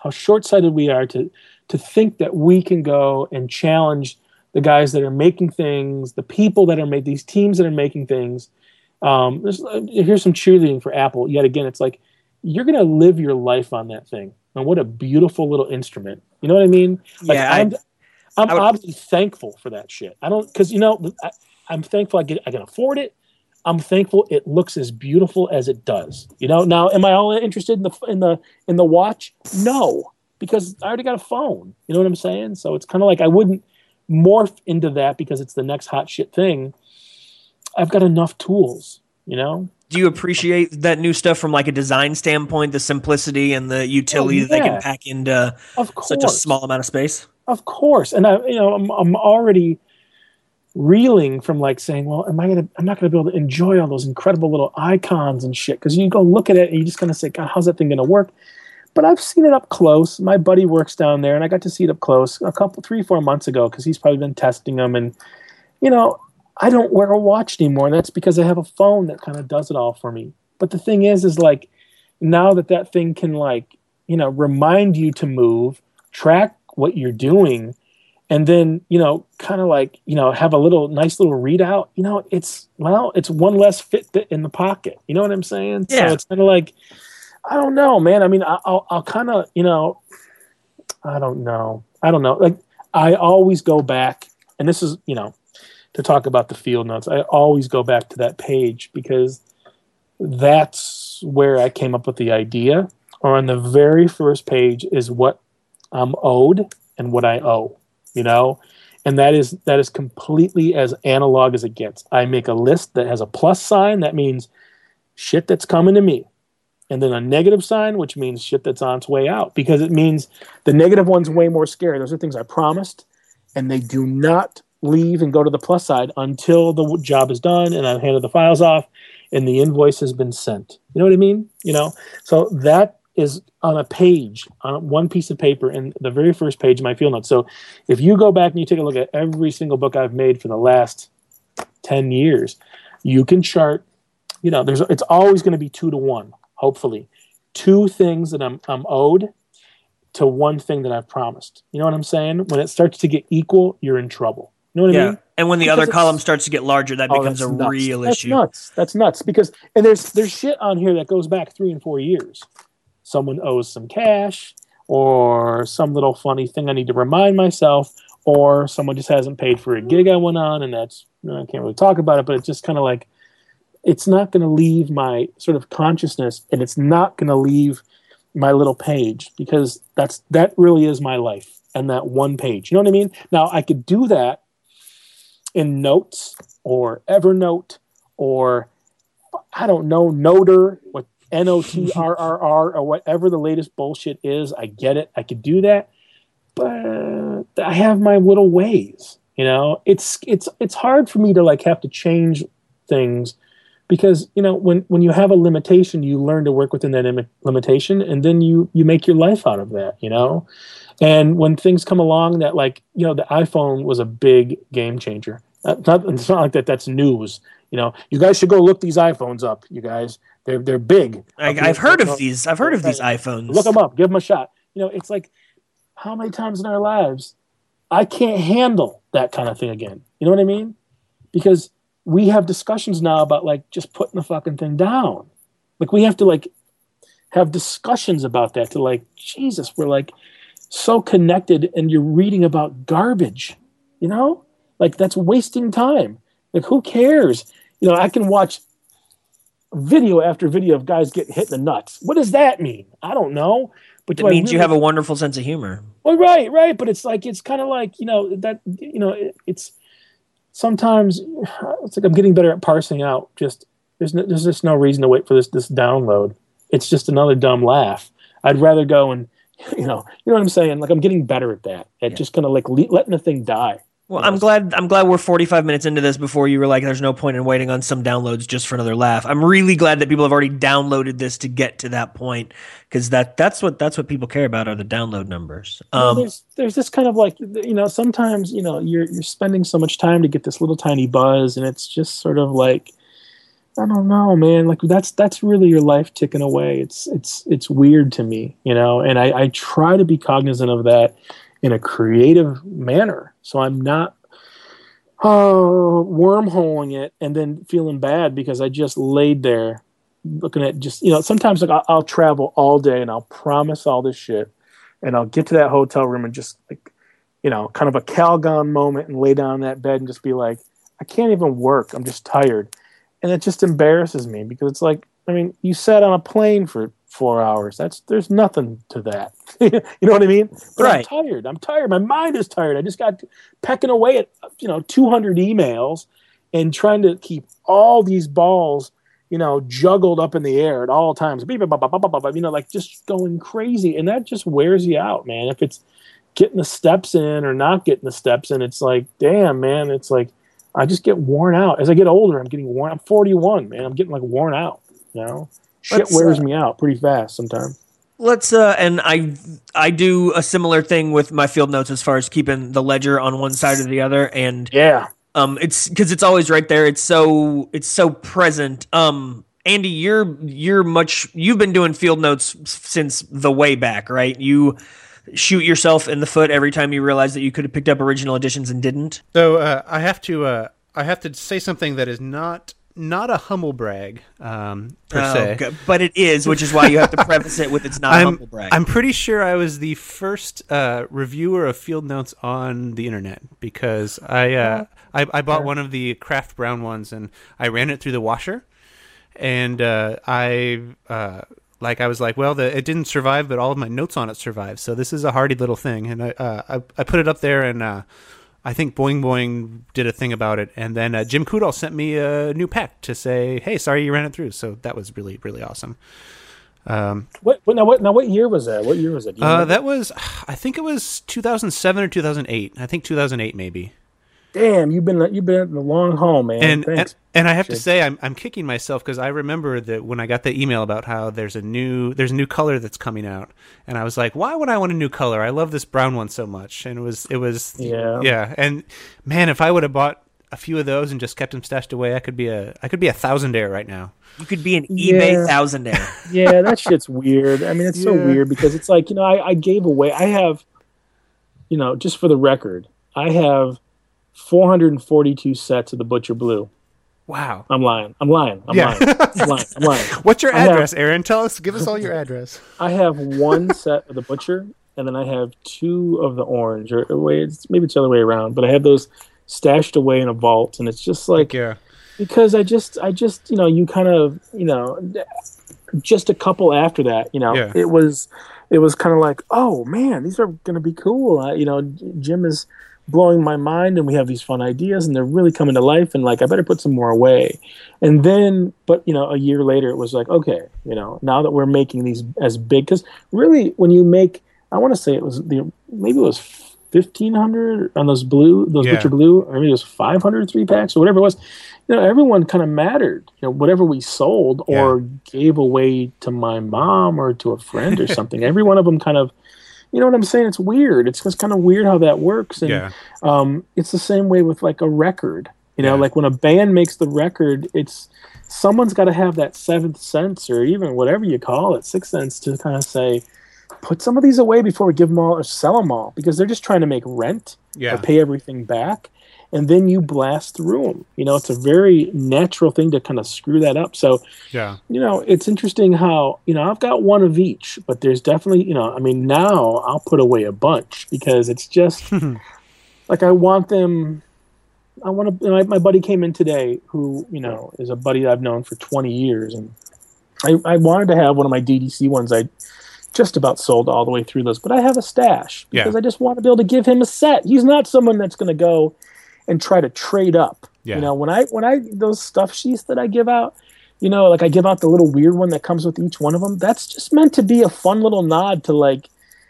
to think that we can go and challenge the guys that are making things, the people that are making these teams that are making things. Here's some cheerleading for Apple. Yet again, it's you're going to live your life on that thing. And what a beautiful little instrument. You know what I mean? I'm obviously thankful for that shit. I'm thankful I can afford it. I'm thankful it looks as beautiful as it does. Now am I all interested in the watch? No, because I already got a phone. You know what I'm saying? So it's kind of I wouldn't morph into that because it's the next hot shit thing. I've got enough tools, Do you appreciate that new stuff from a design standpoint, the simplicity and the utility that they can pack into such a small amount of space? Of course. And I'm already reeling from saying, well, I'm not gonna be able to enjoy all those incredible little icons and shit, because you go look at it and you just kind of say, God, how's that thing gonna work? But I've seen it up close. My buddy works down there, and I got to see it up close 3-4 months ago, because he's probably been testing them. And I don't wear a watch anymore, and that's because I have a phone that kind of does it all for me. But the thing is now that thing can remind you to move, track what you're doing, and then kind of have a nice little readout. It's one less Fitbit in the pocket. You know what I'm saying? Yeah. So it's kind of I don't know, man. I'll kind of I don't know. I always go back, and this is to talk about the field notes. I always go back to that page, because that's where I came up with the idea. Or on the very first page is what I'm owed and what I owe, and that is completely as analog as it gets. I make a list that has a plus sign. That means shit that's coming to me. And then a negative sign, which means shit that's on its way out, because it means the negative one's way more scary. Those are things I promised, and they do not leave and go to the plus side until the job is done and I've handed the files off and the invoice has been sent. You know what I mean? So that is on a page, on one piece of paper, in the very first page of my field notes. So if you go back and you take a look at every single book I've made for the last 10 years, you can chart, it's always going to be 2 to 1, hopefully. 2 things that I'm owed to 1 thing that I've promised. You know what I'm saying? When it starts to get equal, you're in trouble. You know what I mean? And when the other column starts to get larger, that becomes a real issue. That's nuts. Because there's shit on here that goes back 3 and 4 years. Someone owes some cash, or some little funny thing I need to remind myself, or someone just hasn't paid for a gig I went on, and that's, I can't really talk about it, but it's just kind of it's not going to leave my sort of consciousness, and it's not going to leave my little page, because that really is my life, and that one page. You know what I mean? Now, I could do that in Notes or Evernote or I don't know, Noter, what NOTRRR or whatever the latest bullshit is. I get it. I could do that, but I have my little ways. It's hard for me to like have to change things because when you have a limitation, you learn to work within that limitation, and then you make your life out of that. And when things come along that like the iPhone was a big game changer. It's not like that's news. You guys should go look these iPhones up. You guys, they're big. I've heard of these. I've heard of these iPhones. Look them up. Give them a shot. It's like how many times in our lives I can't handle that kind of thing again. You know what I mean? Because we have discussions now about like just putting the fucking thing down. Like we have to like have discussions about that to like Jesus. We're like so connected, and you're reading about garbage. Like that's wasting time. Like who cares? I can watch video after video of guys getting hit in the nuts. What does that mean? I don't know. But it means you have a wonderful sense of humor. Well, right. But it's kind of like, it's sometimes it's like I'm getting better at parsing out. Just there's just no reason to wait for this download. It's just another dumb laugh. I'd rather go and, you know what I'm saying? Like I'm getting better at that. Just kind of like letting the thing die. Well, I'm glad we're 45 minutes into this before you were like, there's no point in waiting on some downloads just for another laugh. I'm really glad that people have already downloaded this to get to that point, because that's what people care about are the download numbers. There's this kind of like, sometimes, you're spending so much time to get this little tiny buzz, and it's just sort of like, I don't know, man. Like that's really your life ticking away. It's weird to me, and I try to be cognizant of that in a creative manner. So I'm not wormholing it and then feeling bad because I just laid there looking at just, sometimes like I'll travel all day and I'll promise all this shit and I'll get to that hotel room and just like, kind of a Calgon moment and lay down in that bed and just be like, I can't even work. I'm just tired. And it just embarrasses me because it's like, I mean, you sat on a plane for 4 hours. There's nothing to that. You know what I mean? But right. I'm tired. My mind is tired. I just got pecking away at 200 emails and trying to keep all these balls, juggled up in the air at all times. Like just going crazy, and that just wears you out, man. If it's getting the steps in or not getting the steps in, it's like, damn, man. It's like I just get worn out. As I get older, I'm getting worn. I'm 41, man. I'm getting like worn out. Shit wears me out pretty fast sometimes. Let's and I do a similar thing with my field notes as far as keeping the ledger on one side or the other, and it's because it's always right there. It's so present. Andy, you've been doing field notes since the way back, right? You shoot yourself in the foot every time you realize that you could have picked up original editions and didn't. So I have to say something that is not a humble brag per se. Okay. But it is, which is why you have to preface it with it's not a humble brag. I'm pretty sure I was the first reviewer of field notes on the internet because I bought one of the craft brown ones and I ran it through the washer, and I was like, well, it didn't survive, but all of my notes on it survived. So this is a hardy little thing, and I put it up there, and I think Boing Boing did a thing about it, and then Jim Coudal sent me a new pack to say, "Hey, sorry you ran it through." So that was really, really awesome. What year was that? What year was it? That was, I think it was 2007 or 2008. I think 2008 maybe. Damn, you've been in the long haul, man. Thanks. And I have to say, I'm kicking myself because I remember that when I got the email about how there's a new color that's coming out, and I was like, why would I want a new color? I love this brown one so much, and it was yeah. And man, if I would have bought a few of those and just kept them stashed away, I could be a thousandaire right now. You could be an eBay thousandaire. Yeah, that shit's weird. I mean, it's so weird because it's like I gave away. I have, just for the record, I have 442 sets of the Butcher Blue. Wow. I'm lying. I'm lying. What's your address, Aaron? Give us all your address. I have one set of the Butcher, and then I have two of the orange. Maybe it's the other way around, but I have those stashed away in a vault, and it's just like, because I just you kind of, just a couple after that, it was kind of like, oh man, these are going to be cool. Jim is blowing my mind, and we have these fun ideas, and they're really coming to life, and like I better put some more away. And then, but a year later, it was like, okay, now that we're making these as big, because really, when you make, I want to say maybe it was 1,500 on those Butcher Blue, or maybe it was 500 3-packs or whatever it was. Everyone kind of mattered. Whatever we sold or gave away to my mom or to a friend or something. Every one of them kind of, you know what I'm saying? It's weird. It's just kind of weird how that works. And it's the same way with like a record. Like when a band makes the record, someone's got to have that seventh sense, or even whatever you call it, sixth sense, to kind of say, put some of these away before we give them all or sell them all, because they're just trying to make rent or pay everything back. And then you blast through them. It's a very natural thing to kind of screw that up. So, it's interesting how, I've got one of each, but there's definitely, now I'll put away a bunch, because it's just like I want to, my buddy came in today who, is a buddy I've known for 20 years. And I wanted to have one of my DDC ones. I just about sold all the way through those, but I have a stash because I just want to be able to give him a set. He's not someone that's going to go and try to trade up. When I those stuff sheets that I give out, like I give out the little weird one that comes with each one of them, that's just meant to be a fun little nod to like,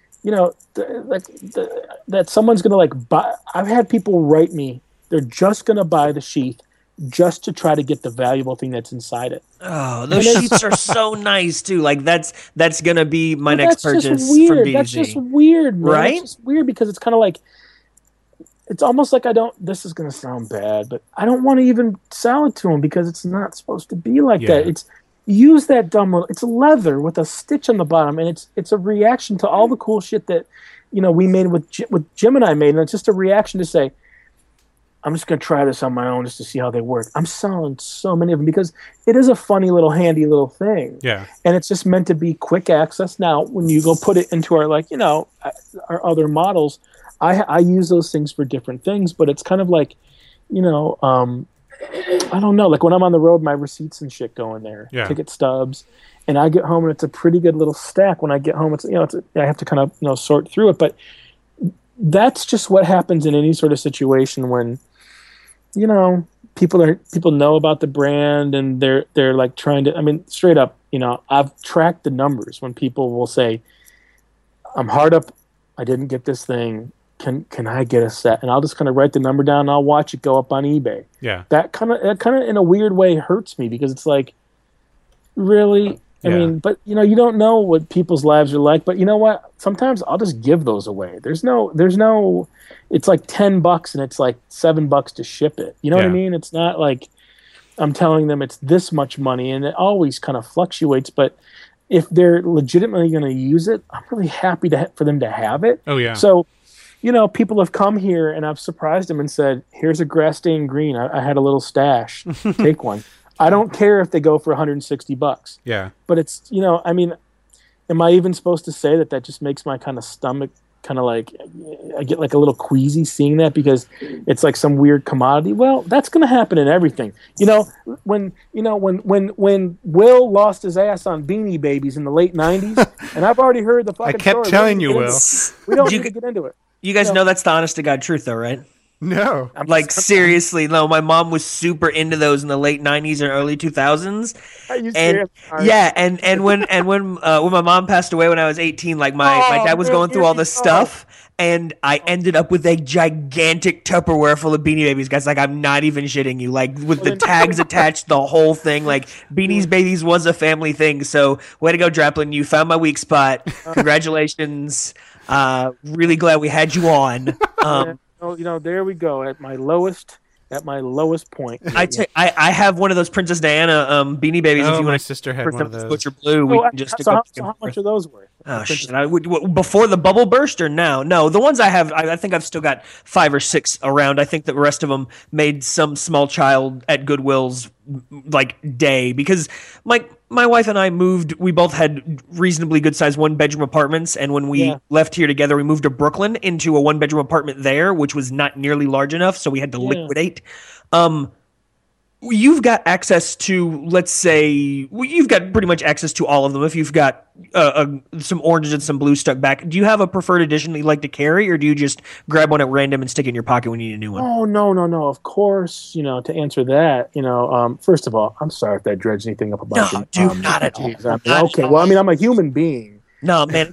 that someone's going to like buy. I've had people write me, they're just going to buy the sheath just to try to get the valuable thing that's inside it. Oh, those sheets are so nice too. Like that's going to be my next purchase from DDC. That's just weird, man. Right? It's just weird because it's kind of like, it's almost like this is going to sound bad, but I don't want to even sell it to them because it's not supposed to be like that. It's use that dumb little, it's leather with a stitch on the bottom, and it's a reaction to all the cool shit that, we made with Jim and I made, and it's just a reaction to say, I'm just going to try this on my own just to see how they work. I'm selling so many of them because it is a funny little handy little thing. Yeah. And it's just meant to be quick access. Now, when you go put it into our, like, our other models, I use those things for different things, but it's kind of like, I don't know, like when I'm on the road, my receipts and shit go in there, ticket stubs, and I get home and it's a pretty good little stack. When I get home, I have to kind of, sort through it, but that's just what happens in any sort of situation when, people know about the brand and they're like trying to, straight up, I've tracked the numbers when people will say, I'm hard up, I didn't get this thing. Can I get a set? And I'll just kind of write the number down and I'll watch it go up on eBay. Yeah. That kind of in a weird way hurts me because it's like, really? But you don't know what people's lives are like, but you know what? Sometimes I'll just give those away. There's no, it's like $10 and it's like $7 to ship it. You know what I mean? It's not like I'm telling them it's this much money, and it always kind of fluctuates, but if they're legitimately going to use it, I'm really happy for them to have it. Oh yeah. So, people have come here and I've surprised them and said, here's a grass stained green. I had a little stash. Take one. I don't care if they go for $160. Yeah. But it's, am I even supposed to say that just makes my kind of stomach kind of like, I get like a little queasy seeing that because it's like some weird commodity? Well, that's going to happen in everything. When Will lost his ass on Beanie Babies in the late 90s, and I've already heard the fucking story. I kept telling you, Will. We don't need to get into it. You guys know that's the honest to God truth, though, right? No. Seriously, no, my mom was super into those in the late 90s and early 2000s. Are you serious? Yeah, and when my mom passed away when I was 18, like my dad was going through all this stuff, and I ended up with a gigantic Tupperware full of Beanie Babies, guys. Like, I'm not even shitting you. Like, with the tags attached, the whole thing. Like, Beanie Babies was a family thing. So, way to go, Draplin. You found my weak spot. Congratulations. Really glad we had you on. There we go at my lowest point. I have one of those Princess Diana Beanie Babies. Oh, my sister had one of those. Butcher Blue. How much are those worth? Oh shit! Before the bubble burst or now? No, the ones I have, I think I've still got 5 or 6 around. I think the rest of them made some small child at Goodwill's like day, because my wife and I moved. We both had reasonably good sized 1-bedroom apartments, and when we left here together, we moved to Brooklyn into a 1-bedroom apartment there, which was not nearly large enough, so we had to liquidate. you've got access to, let's say, you've got pretty much access to all of them. If you've got some oranges and some blue stuck back, do you have a preferred edition that you like to carry, or do you just grab one at random and stick it in your pocket when you need a new one? Oh, no. Of course, to answer that, first of all, I'm sorry if that dredged anything up about you. Dude, not at all. Okay, well, I mean, I'm a human being. No, man.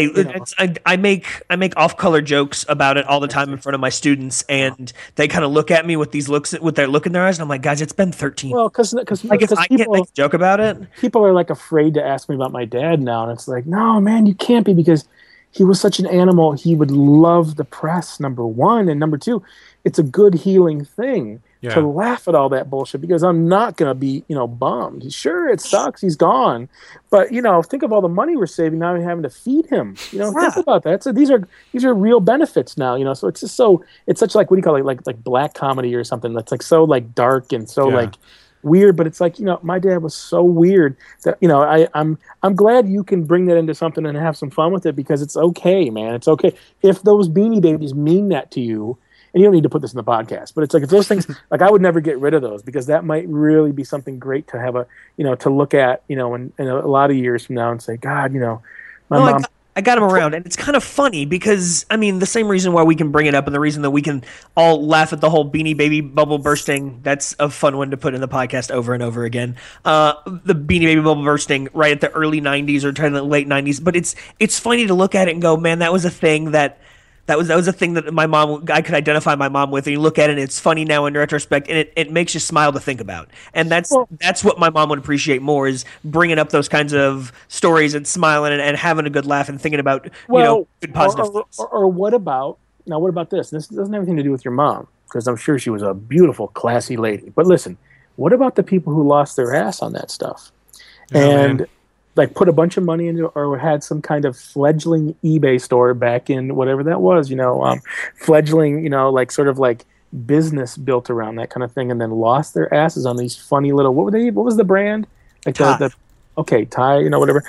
I make off-color jokes about it all the time in front of my students, and they kind of look at me with their look in their eyes, and I'm like, guys, it's been 13. Well, because if I can't make a joke about it, people are like afraid to ask me about my dad now, and it's like, no, man, you can't be, because he was such an animal. He would love the press, number one, and number two, it's a good healing thing. Yeah. To laugh at all that bullshit, because I'm not going to be, bummed. Sure, it sucks. He's gone. But, think of all the money we're saving now and having to feed him. Think about that. So these are real benefits now, so it's just it's such like, what do you call it? Like black comedy or something that's like so like dark and so like weird, but it's like, my dad was so weird that, I'm glad you can bring that into something and have some fun with it, because it's okay, man. It's okay. If those Beanie Babies mean that to you, and you don't need to put this in the podcast, but it's like, if those things, like, I would never get rid of those, because that might really be something great to have to look at, in a lot of years from now and say, God, my mom. I got him around, and it's kind of funny because, I mean, the same reason why we can bring it up and the reason that we can all laugh at the whole Beanie Baby bubble bursting, that's a fun one to put in the podcast over and over again. The Beanie Baby bubble bursting right at the early 90s or kind of the late 90s, but it's funny to look at it and go, man, that was a thing that was a thing that I could identify my mom with, and you look at it and it's funny now in retrospect, and it makes you smile to think about. And that's what my mom would appreciate more, is bringing up those kinds of stories and smiling and having a good laugh and thinking about, good positive things. Or what about this? This doesn't have anything to do with your mom, because I'm sure she was a beautiful, classy lady. But listen, what about the people who lost their ass on that stuff? Man. Like put a bunch of money into, or had some kind of fledgling eBay store back in whatever that was, fledgling, like sort of like business built around that kind of thing, and then lost their asses on these funny little, what was the brand? Like Tie, whatever,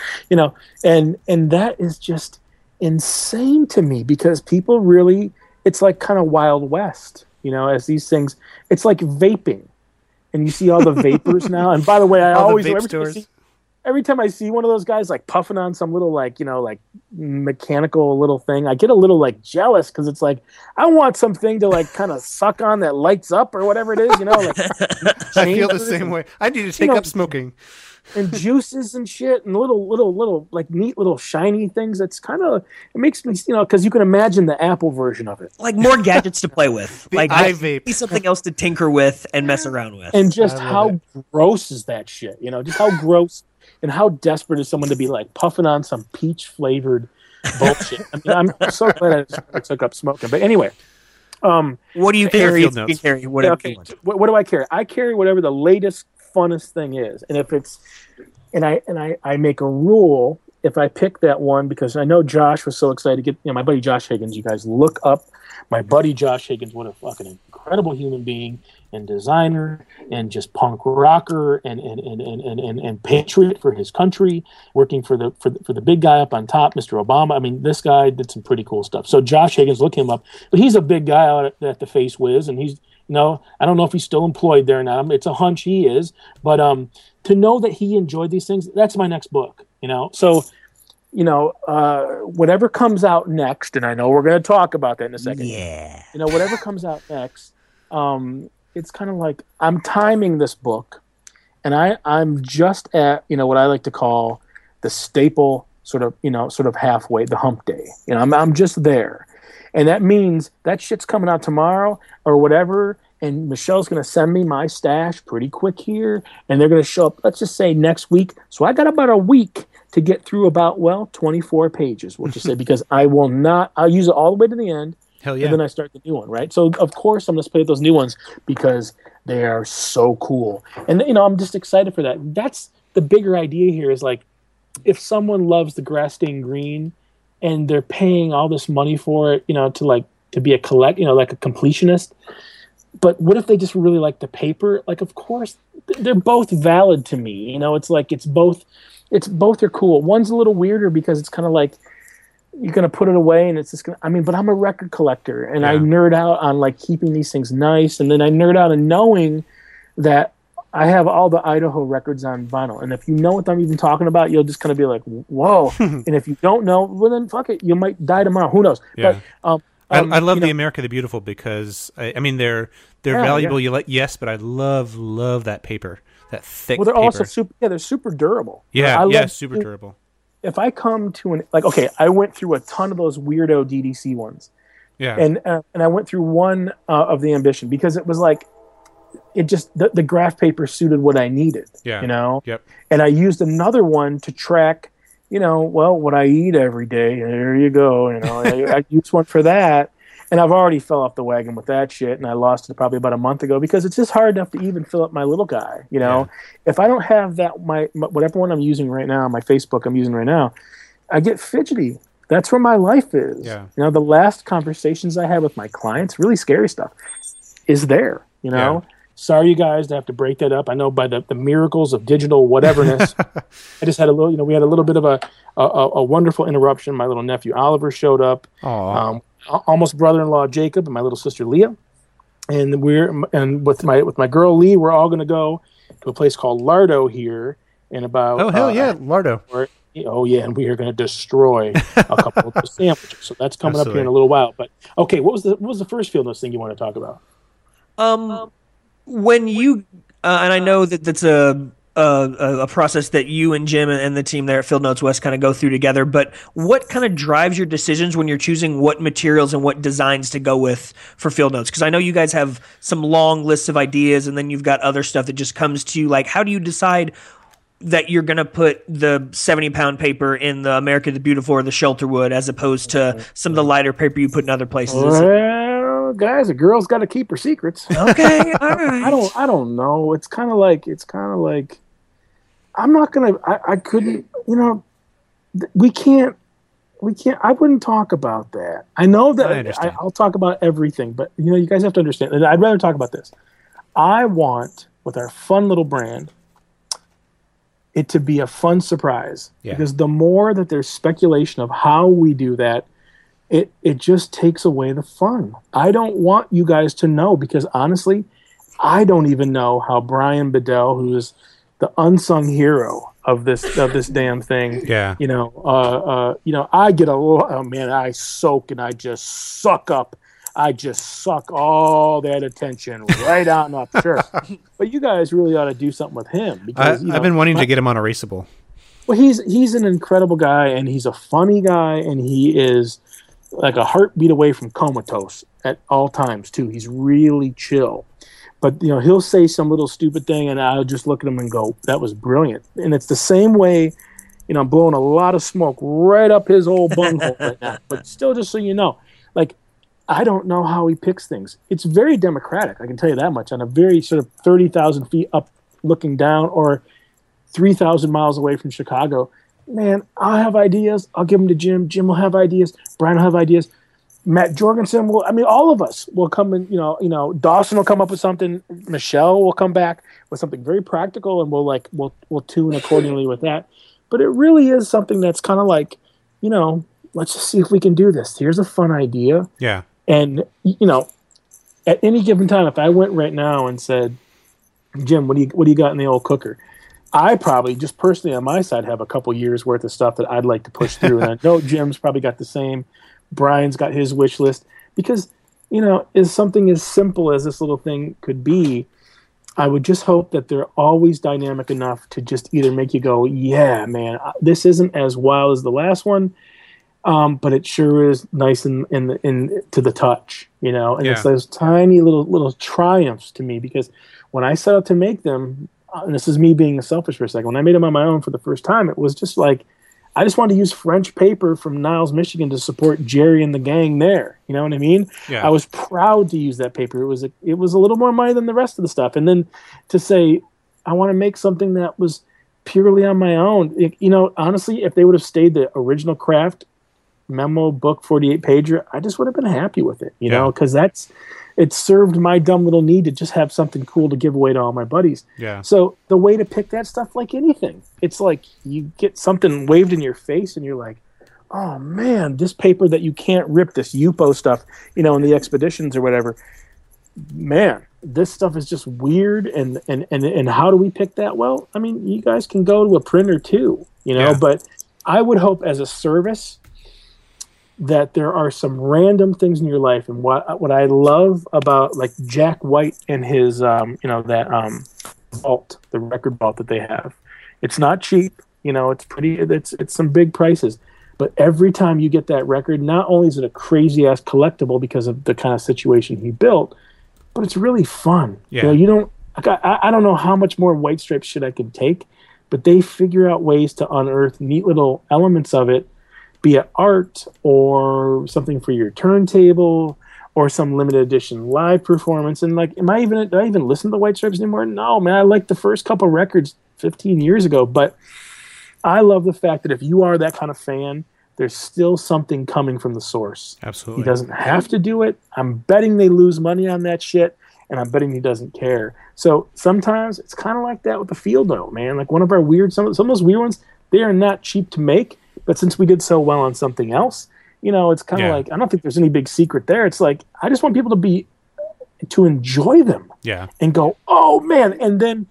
and that is just insane to me, because people really, it's like kind of Wild West, as these things, it's like vaping, and you see all the vapors now. And by the way, I always, every time I see one of those guys like puffing on some little like mechanical little thing, I get a little like jealous, because it's like, I want something to like kind of suck on that lights up or whatever it is, like I feel the same way. I need to take up smoking. And juices and shit, and little like neat little shiny things. It's kind of, it makes me, because you can imagine the Apple version of it, like more gadgets to play with, like iVape, something else to tinker with and mess around with. And just how gross is that shit? Just how gross. And how desperate is someone to be like puffing on some peach flavored bullshit? I mean, I'm so glad I took up smoking. But anyway, what do you carry? You carry whatever. Okay. What do I carry? I carry whatever the latest, funnest thing is. And if it's, and I make a rule, if I pick that one, because I know Josh was so excited to get, my buddy Josh Higgins. You guys look up my buddy Josh Higgins. What a fucking incredible human being and designer and just punk rocker and patriot for his country, working for the big guy up on top, Mr. Obama. I mean, this guy did some pretty cool stuff. So Josh Higgins, look him up. But he's a big guy out at the Face Whiz, and he's, I don't know if he's still employed there now. It's a hunch he is. But to know that he enjoyed these things, that's my next book. So whatever comes out next, and I know we're going to talk about that in a second. Yeah. Whatever comes out next, it's kind of like I'm timing this book, and I'm just at, what I like to call the staple sort of halfway, the hump day. I'm just there. And that means that shit's coming out tomorrow or whatever, and Michelle's going to send me my stash pretty quick here, and they're going to show up, let's just say next week. So I got about a week to get through about, 24 pages, we'll just say, because I'll use it all the way to the end. Hell yeah. And then I start the new one, right? So, of course, I'm going to play those new ones because they are so cool. And, I'm just excited for that. That's the bigger idea here, is like, if someone loves the grass stained green and they're paying all this money for it, to be a like a completionist, but what if they just really like the paper? Like, of course, they're both valid to me. It's like, it's both are cool. One's a little weirder because it's kind of like, you're going to put it away and it's just going to, but I'm a record collector, and I nerd out on like keeping these things nice. And then I nerd out on knowing that I have all the Idaho records on vinyl, and if you know what I'm even talking about, you'll just kind of be like, "Whoa!" And if you don't know, well, then fuck it, you might die tomorrow. Who knows? Yeah. But I love the America the Beautiful because I mean they're valuable. Yeah. Yes, but I love that paper, that thick. Well, they're paper. also super. Yeah, they're super durable. Yeah, super durable. If I come to okay, I went through a ton of those weirdo DDC ones. Yeah, and I went through one of the Ambition because it was like. It just the graph paper suited what I needed. Yeah. You know. Yep. And I used another one to track, what I eat every day. There you go. I used one for that, and I've already fell off the wagon with that shit, and I lost it probably about a month ago because it's just hard enough to even fill up my little guy. Yeah. If I don't have that my whatever one I'm using right now, my Facebook I'm using right now, I get fidgety. That's where my life is. Yeah. The last conversations I had with my clients, really scary stuff, is there. Yeah. Sorry, you guys, to have to break that up. I know by the miracles of digital whateverness. I just had a little, we had a little bit of a wonderful interruption. My little nephew Oliver showed up. Almost brother-in-law Jacob and my little sister Leah, and with my girl Lee, we're all going to go to a place called Lardo here in about. Oh hell yeah, Lardo. Oh yeah, and we are going to destroy a couple of the sandwiches. So that's coming Absolutely. up here in a little while. But okay, what was the first field notes thing you want to talk about? When you and I know that that's a process that you and Jim and the team there at Field Notes West kind of go through together, but what kind of drives your decisions when you're choosing what materials and what designs to go with for Field Notes? Because I know you guys have some long lists of ideas, and then you've got other stuff that just comes to you. Like, how do you decide that you're going to put the 70-pound paper in the America the Beautiful or the Shelterwood as opposed to some of the lighter paper you put in other places? Well, guys, a girl's got to keep her secrets. Okay, all right. I don't know. It's kind of like I'm not gonna. I couldn't. We can't. I wouldn't talk about that. I know that I'll talk about everything, but you guys have to understand. And I'd rather talk about this. I want, with our fun little brand, it to be a fun surprise. Yeah. Because the more that there's speculation of how we do that, it just takes away the fun. I don't want you guys to know, because honestly, I don't even know how Brian Bedell, who is the unsung hero of this damn thing. Yeah. I get I soak and I just suck up. I just suck all that attention right out and up. Sure. But you guys really ought to do something with him, because I've been wanting to get him on Erasable. Well, he's an incredible guy, and he's a funny guy, and he is like a heartbeat away from comatose at all times too. He's really chill. But he'll say some little stupid thing, and I'll just look at him and go, "That was brilliant." And it's the same way, I'm blowing a lot of smoke right up his old bunghole right now. But still, just so you know, like, I don't know how he picks things. It's very democratic, I can tell you that much. On a very sort of 30,000 feet up, looking down, or 3,000 miles away from Chicago, man, I'll have ideas. I'll give them to Jim. Jim will have ideas. Brian will have ideas. Matt Jorgensen will. I mean, all of us will come and Dawson will come up with something. Michelle will come back with something very practical, and we'll tune accordingly with that. But it really is something that's kind of like, let's just see if we can do this. Here's a fun idea. Yeah. And at any given time, if I went right now and said, Jim, what do you got in the old cooker? I probably, just personally on my side, have a couple years worth of stuff that I'd like to push through. And I know Jim's probably got the same. Brian's got his wish list, because, is something as simple as this little thing could be. I would just hope that they're always dynamic enough to just either make you go, yeah, man, this isn't as wild as the last one, but it sure is nice in to the touch, And it's those tiny little triumphs to me, because when I set out to make them, and this is me being selfish for a second, when I made them on my own for the first time, it was just like, I just wanted to use French paper from Niles, Michigan to support Jerry and the gang there. You know what I mean? Yeah. I was proud to use that paper. It was a little more money than the rest of the stuff. And then to say, I want to make something that was purely on my own. Honestly, if they would have stayed the original craft memo book 48-pager, I just would have been happy with it, because it served my dumb little need to just have something cool to give away to all my buddies. Yeah. So the way to pick that stuff, like anything, it's like you get something waved in your face and you're like, oh man, this paper that you can't rip, this Yupo stuff, in the expeditions or whatever, man, this stuff is just weird, and how do we pick that? Well, I mean, you guys can go to a printer too, but I would hope as a service that there are some random things in your life. And what I love about like Jack White and his that vault, the record vault that they have, it's not cheap, it's some big prices. But every time you get that record, not only is it a crazy ass collectible because of the kind of situation he built, but it's really fun. Yeah. I don't know how much more White Stripes shit I could take, but they figure out ways to unearth neat little elements of it, be it art or something for your turntable or some limited edition live performance. And like, do I even listen to the White Stripes anymore? No, man. I like the first couple records 15 years ago, but I love the fact that if you are that kind of fan, there's still something coming from the source. Absolutely. He doesn't have to do it. I'm betting they lose money on that shit, and I'm betting he doesn't care. So sometimes it's kind of like that with the Field Note, man. Like one of our some of those weird ones, they are not cheap to make, but since we did so well on something else, it's kind of like, I don't think there's any big secret there. It's like, I just want people to enjoy them. Yeah. And go, oh man. And then,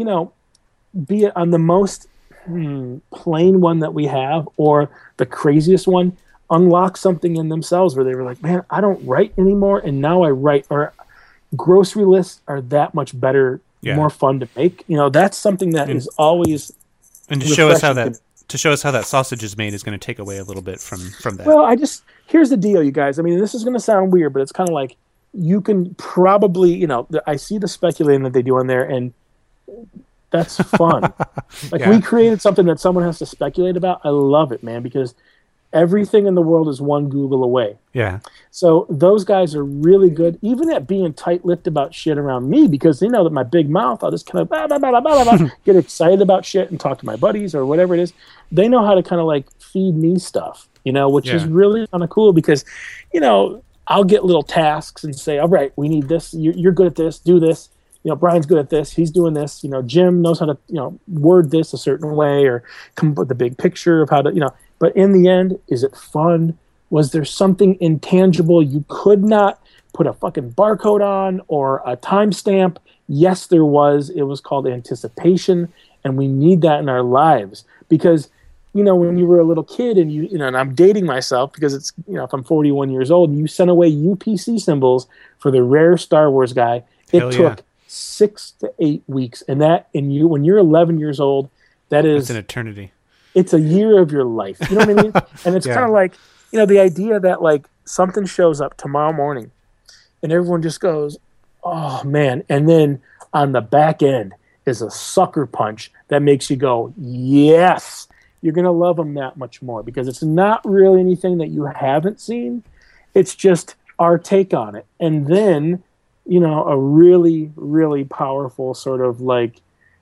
be it on the most plain one that we have or the craziest one, unlock something in themselves where they were like, man, I don't write anymore, and now I write. Or grocery lists are that much better, more fun to make. That's something that is always and to show us how that sausage is made is going to take away a little bit from that. Well, here's the deal, you guys. I mean, this is going to sound weird, but it's kind of like you can probably, I see the speculating that they do on there, and that's fun. We created something that someone has to speculate about. I love it, man, because everything in the world is one Google away. Yeah. So those guys are really good, even at being tight-lipped about shit around me, because they know that my big mouth, I'll just kind of get excited about shit and talk to my buddies or whatever it is. They know how to kind of like feed me stuff, which is really kind of cool because, I'll get little tasks and say, all right, we need this. You're good at this. Do this. Brian's good at this. He's doing this. Jim knows how to, word this a certain way or come up with the big picture of how to, but in the end, is it fun? Was there something intangible you could not put a fucking barcode on or a timestamp? Yes, there was. It was called anticipation, and we need that in our lives because, when you were a little kid and and I'm dating myself because it's, if I'm 41 years old and you sent away UPC symbols for the rare Star Wars guy, it took 6 to 8 weeks. And when you're 11 years old, that's an eternity. It's a year of your life. You know what I mean? And it's kind of like, the idea that like something shows up tomorrow morning and everyone just goes, oh man. And then on the back end is a sucker punch that makes you go, yes, you're going to love them that much more because it's not really anything that you haven't seen. It's just our take on it. And then, a really, really powerful sort of like,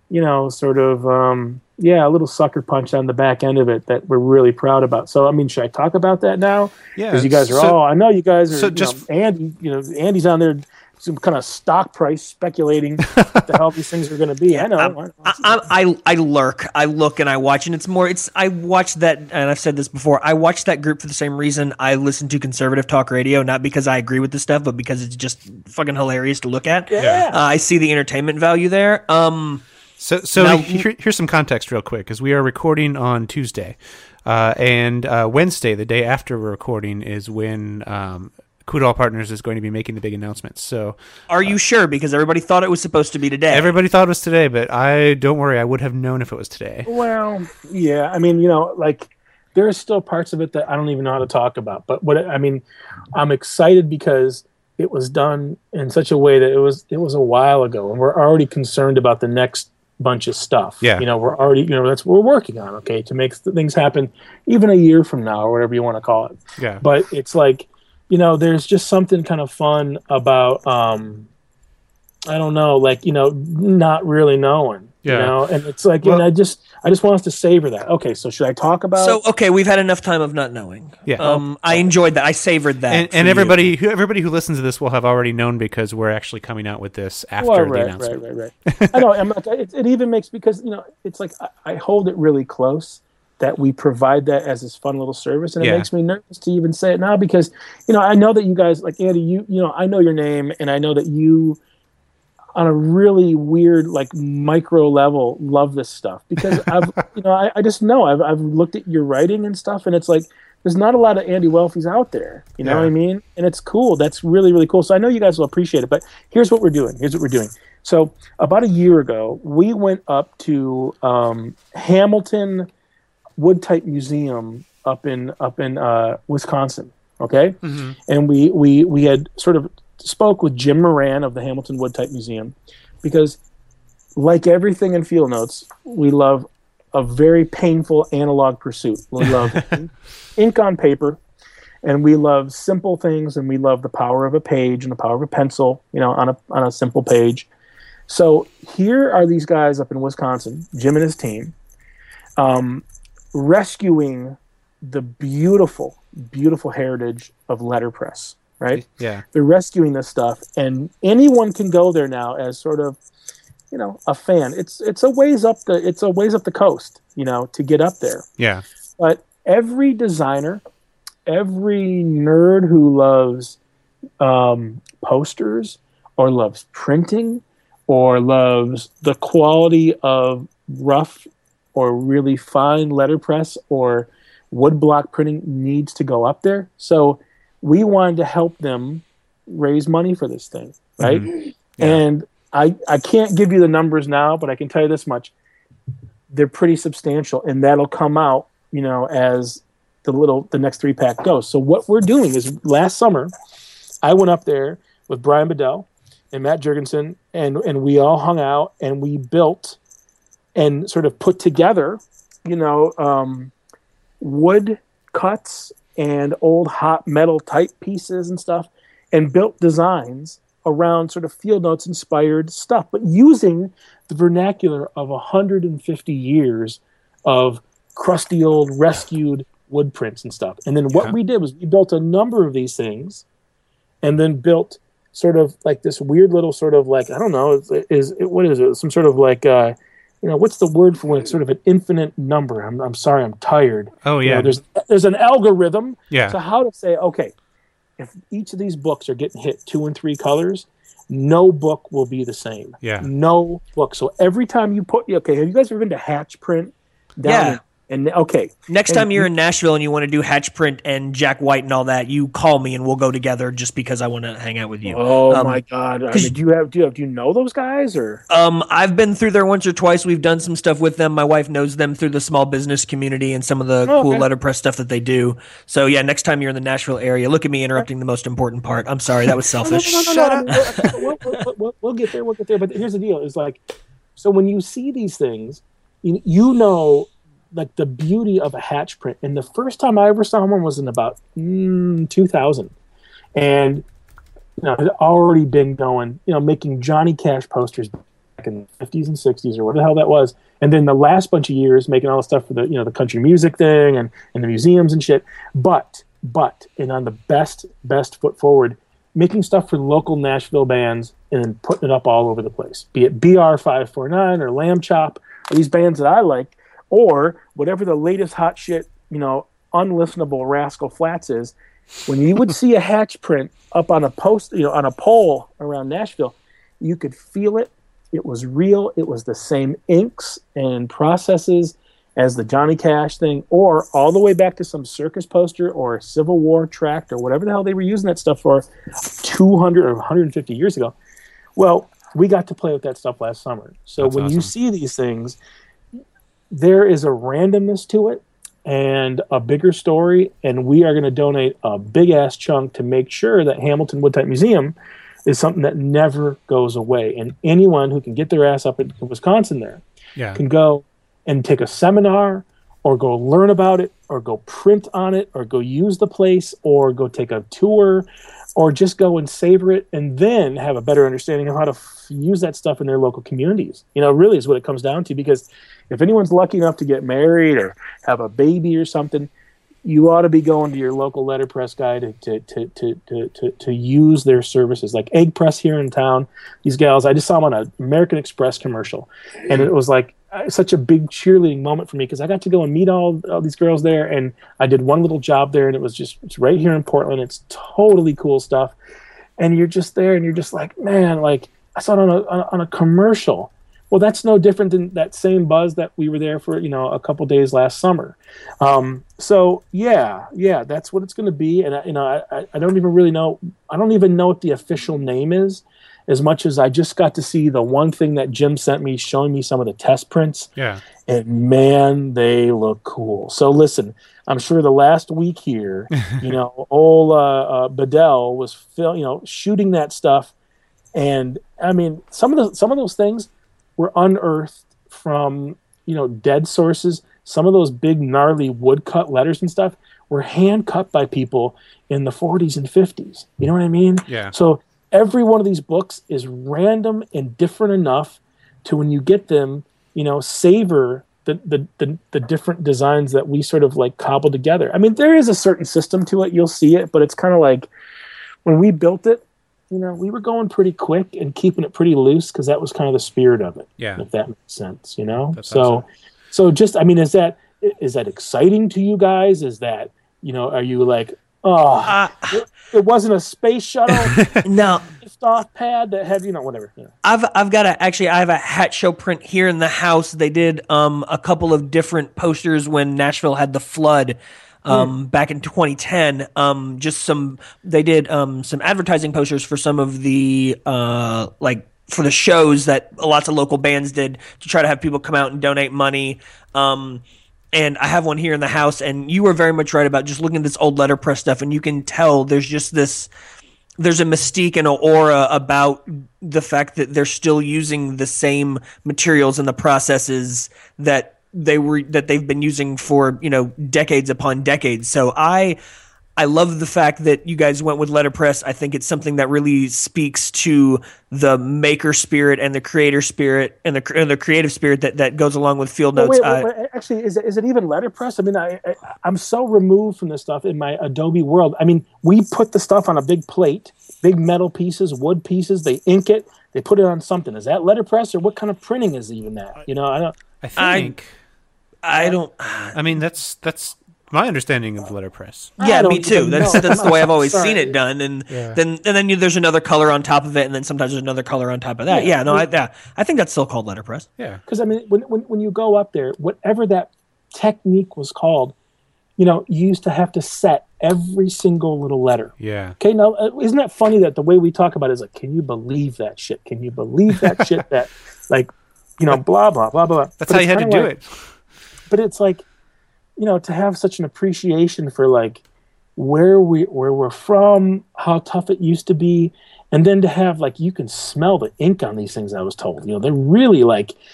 a little sucker punch on the back end of it that we're really proud about. So, I mean, should I talk about that now? Yeah. Because you guys are I know you guys are, Andy, Andy's on there, some kind of stock price speculating what the hell these things are going to be. I know. I lurk, I look, and I watch, and I watch that, and I've said this before, I watch that group for the same reason I listen to conservative talk radio, not because I agree with the stuff, but because it's just fucking hilarious to look at. Yeah. I see the entertainment value there. So now, here's some context real quick, because we are recording on Tuesday, and Wednesday, the day after we're recording, is when Kudal Partners is going to be making the big announcements. So, are you sure? Because everybody thought it was supposed to be today. Everybody thought it was today, but don't worry, I would have known if it was today. Well, yeah, I mean, like there are still parts of it that I don't even know how to talk about. But I'm excited because it was done in such a way that it was a while ago, and we're already concerned about the next bunch of stuff. Yeah. We're already, that's what we're working on, okay, to make things happen even a year from now or whatever you want to call it. Yeah. But it's like, there's just something kind of fun about, I don't know, like, not really knowing, and it's like, and I just want us to savor that. Okay. So should I talk about? So, okay. We've had enough time of not knowing. Yeah. I enjoyed that. I savored that. And everybody who listens to this will have already known because we're actually coming out with this after the announcement. Right. I know. It even makes, because, it's like, I hold it really close that we provide that as this fun little service, and it makes me nervous to even say it now because, I know that you guys, like Andy, I know your name, and I know that you on a really weird, like micro level, love this stuff because I just know I've looked at your writing and stuff, and it's like there's not a lot of Andy Welfies out there. You know what I mean? And it's cool. That's really, really cool. So I know you guys will appreciate it. But here's what we're doing. So about a year ago, we went up to Hamilton Wood Type Museum up in Wisconsin. Okay, and we had sort of spoke with Jim Moran of the Hamilton Wood Type Museum because, like everything in Field Notes, we love a very painful analog pursuit. We love ink on paper, and we love simple things, and we love the power of a page and the power of a pencil, on a simple page. So here are these guys up in Wisconsin, Jim and his team, rescuing the beautiful, beautiful heritage of letterpress. Right? Yeah. They're rescuing this stuff, and anyone can go there now as sort of, a fan. It's a ways up the coast, to get up there. Yeah. But every designer, every nerd who loves posters or loves printing or loves the quality of rough or really fine letterpress or woodblock printing needs to go up there. So we wanted to help them raise money for this thing, right? Mm-hmm. Yeah. And I can't give you the numbers now, but I can tell you this much. They're pretty substantial, and that'll come out, as the next 3-pack goes. So what we're doing is last summer, I went up there with Brian Bedell and Matt Jurgensen, and we all hung out, and we built and sort of put together, wood cuts and old hot metal type pieces and stuff, and built designs around sort of Field Notes inspired stuff, but using the vernacular of 150 years of crusty old rescued wood prints and stuff. And then what we did was we built a number of these things, and then built sort of like this weird little sort of like, I don't know, what is it? Some sort of like, what's the word for when it's sort of an infinite number? I'm sorry, I'm tired. Oh yeah. There's an algorithm. Yeah. So how to say, okay, if each of these books are getting hit 2 and 3 colors, no book will be the same. Yeah. No book. So every time you have you guys ever been to Hatch Print? Next time you're in Nashville and you want to do Hatch Print and Jack White and all that, you call me and we'll go together just because I want to hang out with you. Oh my God! Do you know those guys or? I've been through there once or twice. We've done some stuff with them. My wife knows them through the small business community and some of the cool letterpress stuff that they do. So yeah, next time you're in the Nashville area, look at me interrupting the most important part. I'm sorry, that was selfish. No. Shut up. We'll get there. But here's the deal: is like, so when you see these things, like the beauty of a Hatch print. And the first time I ever saw one was in about 2000. And, it had already been going, making Johnny Cash posters back in the 50s and 60s or whatever the hell that was. And then the last bunch of years making all the stuff for the, the country music thing and the museums and shit. But, and on the best foot forward, making stuff for local Nashville bands and then putting it up all over the place. Be it BR549 or Lamb Chop, or these bands that I like, or whatever the latest hot shit, unlistenable Rascal Flatts is. When you would see a Hatch print up on a post, on a pole around Nashville, you could feel it. It was real. It was the same inks and processes as the Johnny Cash thing, or all the way back to some circus poster or a Civil War tract or whatever the hell they were using that stuff for 200 or 150 years ago. Well, we got to play with that stuff last summer. So That's awesome. You see these things, there is a randomness to it and a bigger story, and we are going to donate a big-ass chunk to make sure that Hamilton Wood Type Museum is something that never goes away. And anyone who can get their ass up in Wisconsin there can go and take a seminar or go learn about it or go print on it or go use the place or go take a tour or just go and savor it and then have a better understanding of how to use that stuff in their local communities. Really is what it comes down to, because if anyone's lucky enough to get married or have a baby or something, you ought to be going to your local letterpress guy to use their services. Like Egg Press here in town, these gals, I just saw them on an American Express commercial, and it was like such a big cheerleading moment for me because I got to go and meet all these girls there, and I did one little job there, and it's right here in Portland. It's totally cool stuff, and you're just there, and you're just like, man, like I saw it on a commercial. Well, that's no different than that same buzz that we were there for, a couple days last summer. So yeah, that's what it's going to be. And I don't even really know. I don't even know what the official name is, as much as I just got to see the one thing that Jim sent me, showing me some of the test prints. Yeah. And man, they look cool. So listen, I'm sure the last week here, old Bedell was shooting that stuff. And I mean, some of those things were unearthed from, dead sources. Some of those big gnarly woodcut letters and stuff were hand cut by people in the 40s and 50s. You know what I mean? Yeah. So every one of these books is random and different enough to, when you get them, savor the different designs that we sort of like cobbled together. I mean, there is a certain system to it. You'll see it, but it's kind of like when we built it, we were going pretty quick and keeping it pretty loose because that was kind of the spirit of it. Yeah. If that makes sense, That's awesome. So just, I mean, is that exciting to you guys? Is that, are you like, it wasn't a space shuttle? No. Off pad that had, whatever. I have a hat show print here in the house. They did a couple of different posters when Nashville had the flood back in 2010. They did some advertising posters for some of the for the shows that lots of local bands did to try to have people come out and donate money. And I have one here in the house, and you were very much right about just looking at this old letterpress stuff, and you can tell there's a mystique and an aura about the fact that they're still using the same materials and the processes that they've been using for, decades upon decades. So I love the fact that you guys went with letterpress. I think it's something that really speaks to the maker spirit and the creator spirit and the creative spirit that goes along with field notes. Wait, actually, is it even letterpress? I mean, I'm so removed from this stuff in my Adobe world. I mean, we put the stuff on a big plate, big metal pieces, wood pieces. They ink it. They put it on something. Is that letterpress, or what kind of printing is even that? I don't. I don't. I mean, that's my understanding of letterpress. Yeah, me too. That's the way I've always seen it done. And then there's another color on top of it, and then sometimes there's another color on top of that. I think that's still called letterpress. Yeah, because I mean, when you go up there, whatever that technique was called, you used to have to set every single little letter. Yeah. Okay. Now, isn't that funny that the way we talk about it is like, can you believe that shit? Can you believe that shit? That blah blah blah blah. That's how you had to do it. But it's like, to have such an appreciation for like where we're from, how tough it used to be, and then to have like, you can smell the ink on these things. I was told, they're really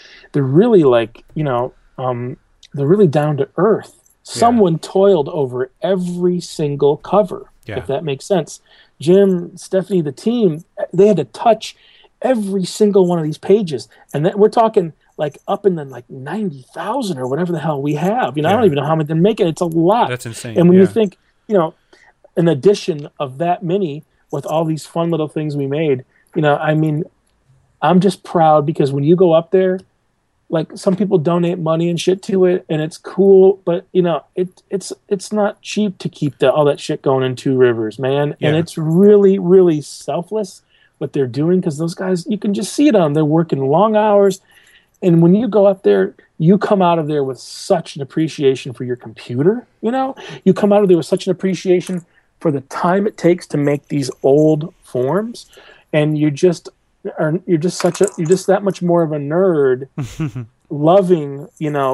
down to earth. Someone toiled over every single cover, if that makes sense. Jim, Stephanie, the team, they had to touch every single one of these pages, and we're talking like up in the like 90,000 or whatever the hell we have. I don't even know how many they're making. It's a lot. That's insane. And when you think, an addition of that many with all these fun little things we made, I mean, I'm just proud because when you go up there, like some people donate money and shit to it, and it's cool, but it's not cheap to keep all that shit going in Two Rivers, man. Yeah. And it's really, really selfless what they're doing, because those guys, you can just see it on them. They're working long hours. And when you go up there, you come out of there with such an appreciation for your computer. You come out of there with such an appreciation for the time it takes to make these old forms, and you're just that much more of a nerd, loving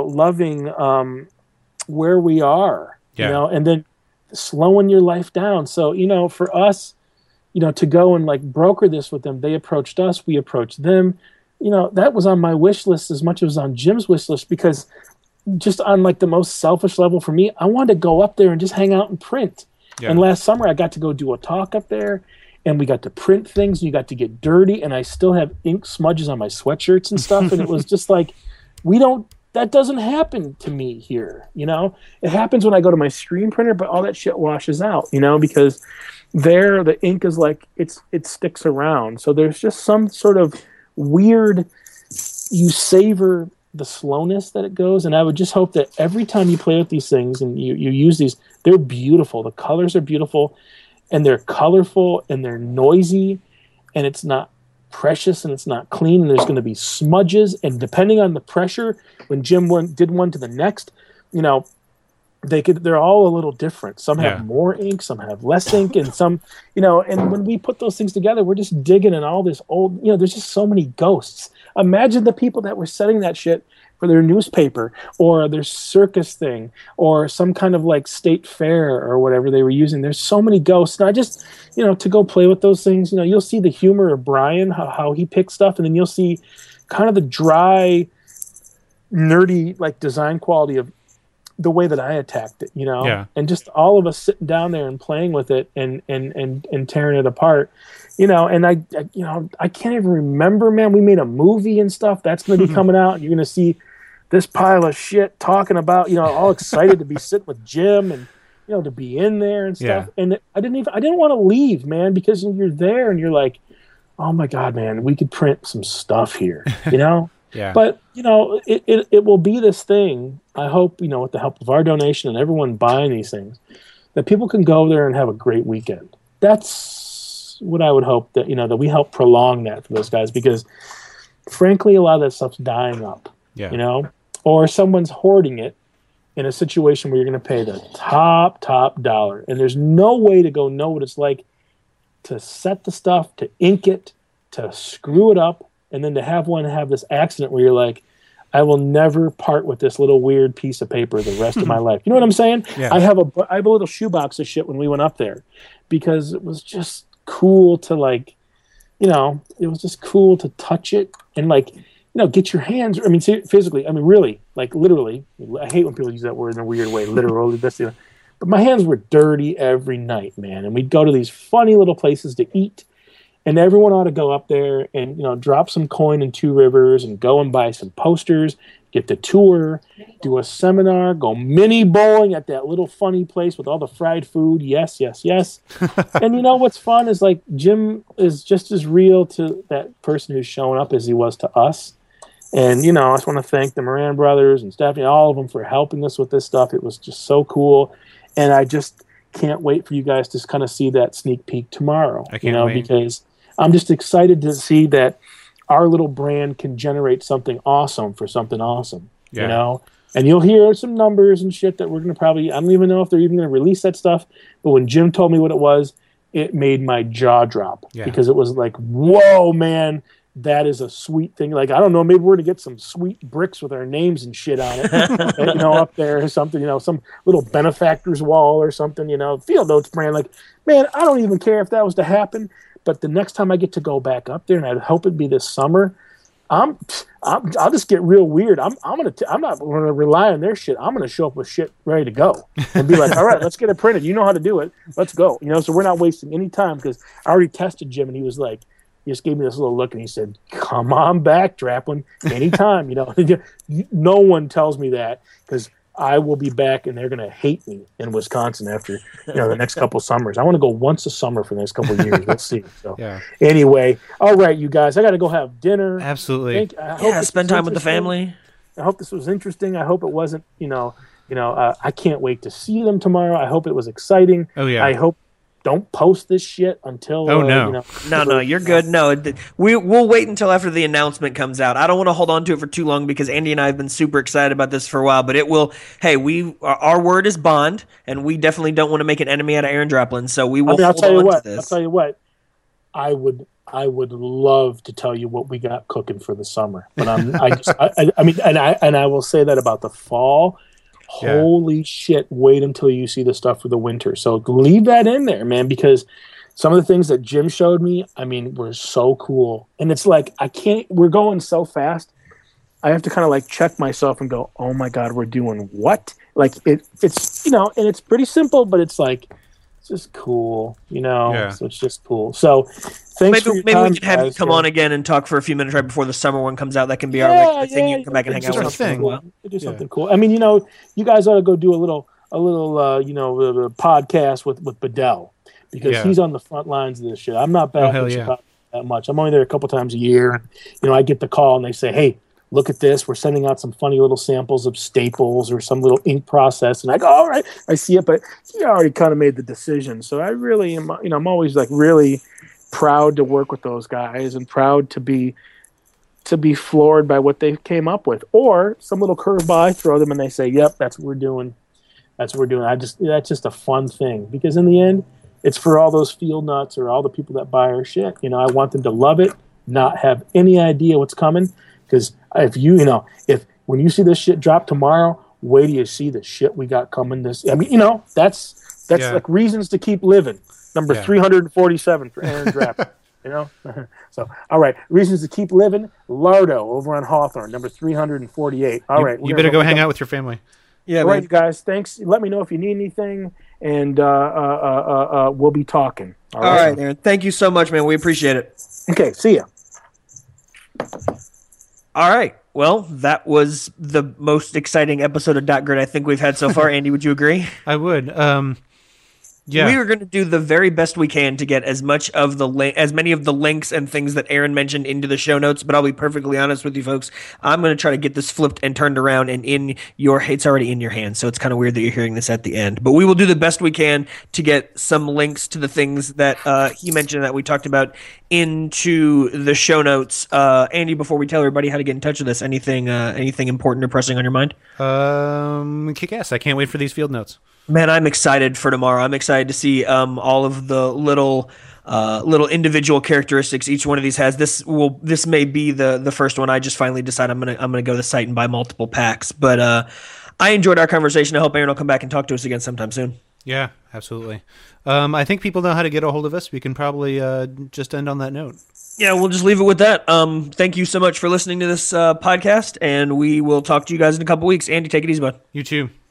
where we are, and then slowing your life down. So for us, to go and like broker this with them, they approached us, we approached them. That was on my wish list as much as it was on Jim's wish list, because just on like the most selfish level for me, I wanted to go up there and just hang out and print. Yeah. And last summer I got to go do a talk up there, and we got to print things, and you got to get dirty, and I still have ink smudges on my sweatshirts and stuff. And it was just like, that doesn't happen to me here. It happens when I go to my screen printer, but all that shit washes out, because there, the ink is like, it sticks around. So there's just some sort of weird, you savor the slowness that it goes. And I would just hope that every time you play with these things and you use these, they're beautiful. The colors are beautiful, and they're colorful, and they're noisy, and it's not precious and it's not clean, and there's going to be smudges, and depending on the pressure, when Jim did one to the next, they're all a little different. Some have more ink, some have less ink, and some, and when we put those things together, we're just digging in all this old, there's just so many ghosts. Imagine the people that were setting that shit for their newspaper or their circus thing or some kind of like state fair or whatever they were using. There's so many ghosts. And I just, to go play with those things, you'll see the humor of Brian, how he picks stuff, and then you'll see kind of the dry, nerdy, like design quality of the way that I attacked it, and just all of us sitting down there and playing with it and tearing it apart, and I can't even remember, man, we made a movie and stuff that's going to be coming out, and you're going to see this pile of shit talking about, all excited to be sitting with Jim and, to be in there and stuff. Yeah. And I didn't want to leave, man, because you're there and you're like, oh my God, man, we could print some stuff here, Yeah. But, it will be this thing, I hope, with the help of our donation and everyone buying these things, that people can go there and have a great weekend. That's what I would hope, that, that we help prolong that for those guys, because frankly, a lot of that stuff's dying up, or someone's hoarding it in a situation where you're going to pay the top dollar. And there's no way to go know what it's like to set the stuff, to ink it, to screw it up, and then to have this accident where you're like, I will never part with this little weird piece of paper the rest of my life. You know what I'm saying? Yeah. I have a little shoebox of shit when we went up there, because it was just cool to like, it was just cool to touch it and like, get your hands. I mean, physically. I mean, really, like literally. I hate when people use that word in a weird way. Literally, but my hands were dirty every night, man. And we'd go to these funny little places to eat. And everyone ought to go up there and, drop some coin in Two Rivers and go and buy some posters, get the tour, do a seminar, go mini bowling at that little funny place with all the fried food. Yes, yes, yes. And what's fun is like Jim is just as real to that person who's showing up as he was to us. And, I just want to thank the Moran brothers and Stephanie, all of them, for helping us with this stuff. It was just so cool. And I just can't wait for you guys to kind of see that sneak peek tomorrow, because I'm just excited to see that our little brand can generate something awesome for something awesome, and you'll hear some numbers and shit that we're going to I don't even know if they're even going to release that stuff. But when Jim told me what it was, it made my jaw drop because it was like, whoa, man, that is a sweet thing. Like, I don't know, maybe we're going to get some sweet bricks with our names and shit on it, up there or something, some little benefactor's wall or something, Field Notes brand. Like, man, I don't even care if that was to happen. But the next time I get to go back up there, and I hope it'd be this summer, I'll just get real weird. I'm not going to rely on their shit. I'm going to show up with shit ready to go and be like, all right, let's get it printed. You know how to do it. Let's go. So we're not wasting any time, because I already tested Jim, and he was like, he just gave me this little look, and he said, come on back, Draplin, anytime. No one tells me that, because I will be back, and they're going to hate me in Wisconsin after the next couple of summers. I want to go once a summer for the next couple of years. We'll see. So anyway, all right, you guys, I got to go have dinner. Absolutely. Spend time with the family. I hope this was interesting. I hope it wasn't. I can't wait to see them tomorrow. I hope it was exciting. Oh yeah. I hope. Don't post this shit until. Oh no! No, you're good. No, we'll wait until after the announcement comes out. I don't want to hold on to it for too long, because Andy and I have been super excited about this for a while. But it will. Hey, our word is bond, and we definitely don't want to make an enemy out of Aaron Draplin. So we will. I'll tell you what. I would love to tell you what we got cooking for the summer, but I will say that about the fall. Holy shit, wait until you see the stuff for the winter. So leave that in there, man, because some of the things that Jim showed me, were so cool. And it's like, we're going so fast. I have to kind of like check myself and go, oh my God, we're doing what? Like it's, and it's pretty simple, but it's like, it's just cool, so it's just cool. So thanks for your time, we can have you come on again and talk for a few minutes right before the summer one comes out. That can be our regular thing. You can come back and hang out with us for a while. Do something cool. You guys ought to go do a little podcast with Bedell, because he's on the front lines of this shit. I'm not back in Chicago that much. I'm only there a couple times a year. And, I get the call and they say, hey, look at this. We're sending out some funny little samples of Staples or some little ink process. And I go, all right, I see it. But he already kind of made the decision. So I really am, I'm always like really proud to work with those guys and proud to be floored by what they came up with, or some little curveball I throw them and they say, "Yep, that's what we're doing. That's what we're doing." That's just a fun thing, because in the end, it's for all those field nuts or all the people that buy our shit. You know, I want them to love it, not have any idea what's coming. Because if when you see this shit drop tomorrow, wait till you see the shit we got coming. That's like reasons to keep living. Number 347 for Aaron Draper. So, all right. Reasons to keep living. Lardo over on Hawthorne, number 348. All right. You better go hang out with your family. Yeah, all right, you guys. Thanks. Let me know if you need anything, and we'll be talking. All right, Aaron. Thank you so much, man. We appreciate it. Okay. See ya. All right. Well, that was the most exciting episode of Dot Grid I think we've had so far. Andy, would you agree? I would. Yeah. We are going to do the very best we can to get as many of the links and things that Aaron mentioned into the show notes. But I'll be perfectly honest with you folks. I'm going to try to get this flipped and turned around and it's already in your hands. So it's kind of weird that you're hearing this at the end, but we will do the best we can to get some links to the things that he mentioned that we talked about into the show notes. Andy, before we tell everybody how to get in touch with us, anything important or pressing on your mind? Kick ass. I can't wait for these field notes. Man, I'm excited for tomorrow. I'm excited to see all of the little individual characteristics each one of these has. This may be the first one. I just finally decide I'm gonna go to the site and buy multiple packs. But I enjoyed our conversation. I hope Aaron will come back and talk to us again sometime soon. Yeah, absolutely. I think people know how to get a hold of us. We can probably just end on that note. Yeah, we'll just leave it with that. Thank you so much for listening to this podcast, and we will talk to you guys in a couple weeks. Andy, take it easy, bud. You too.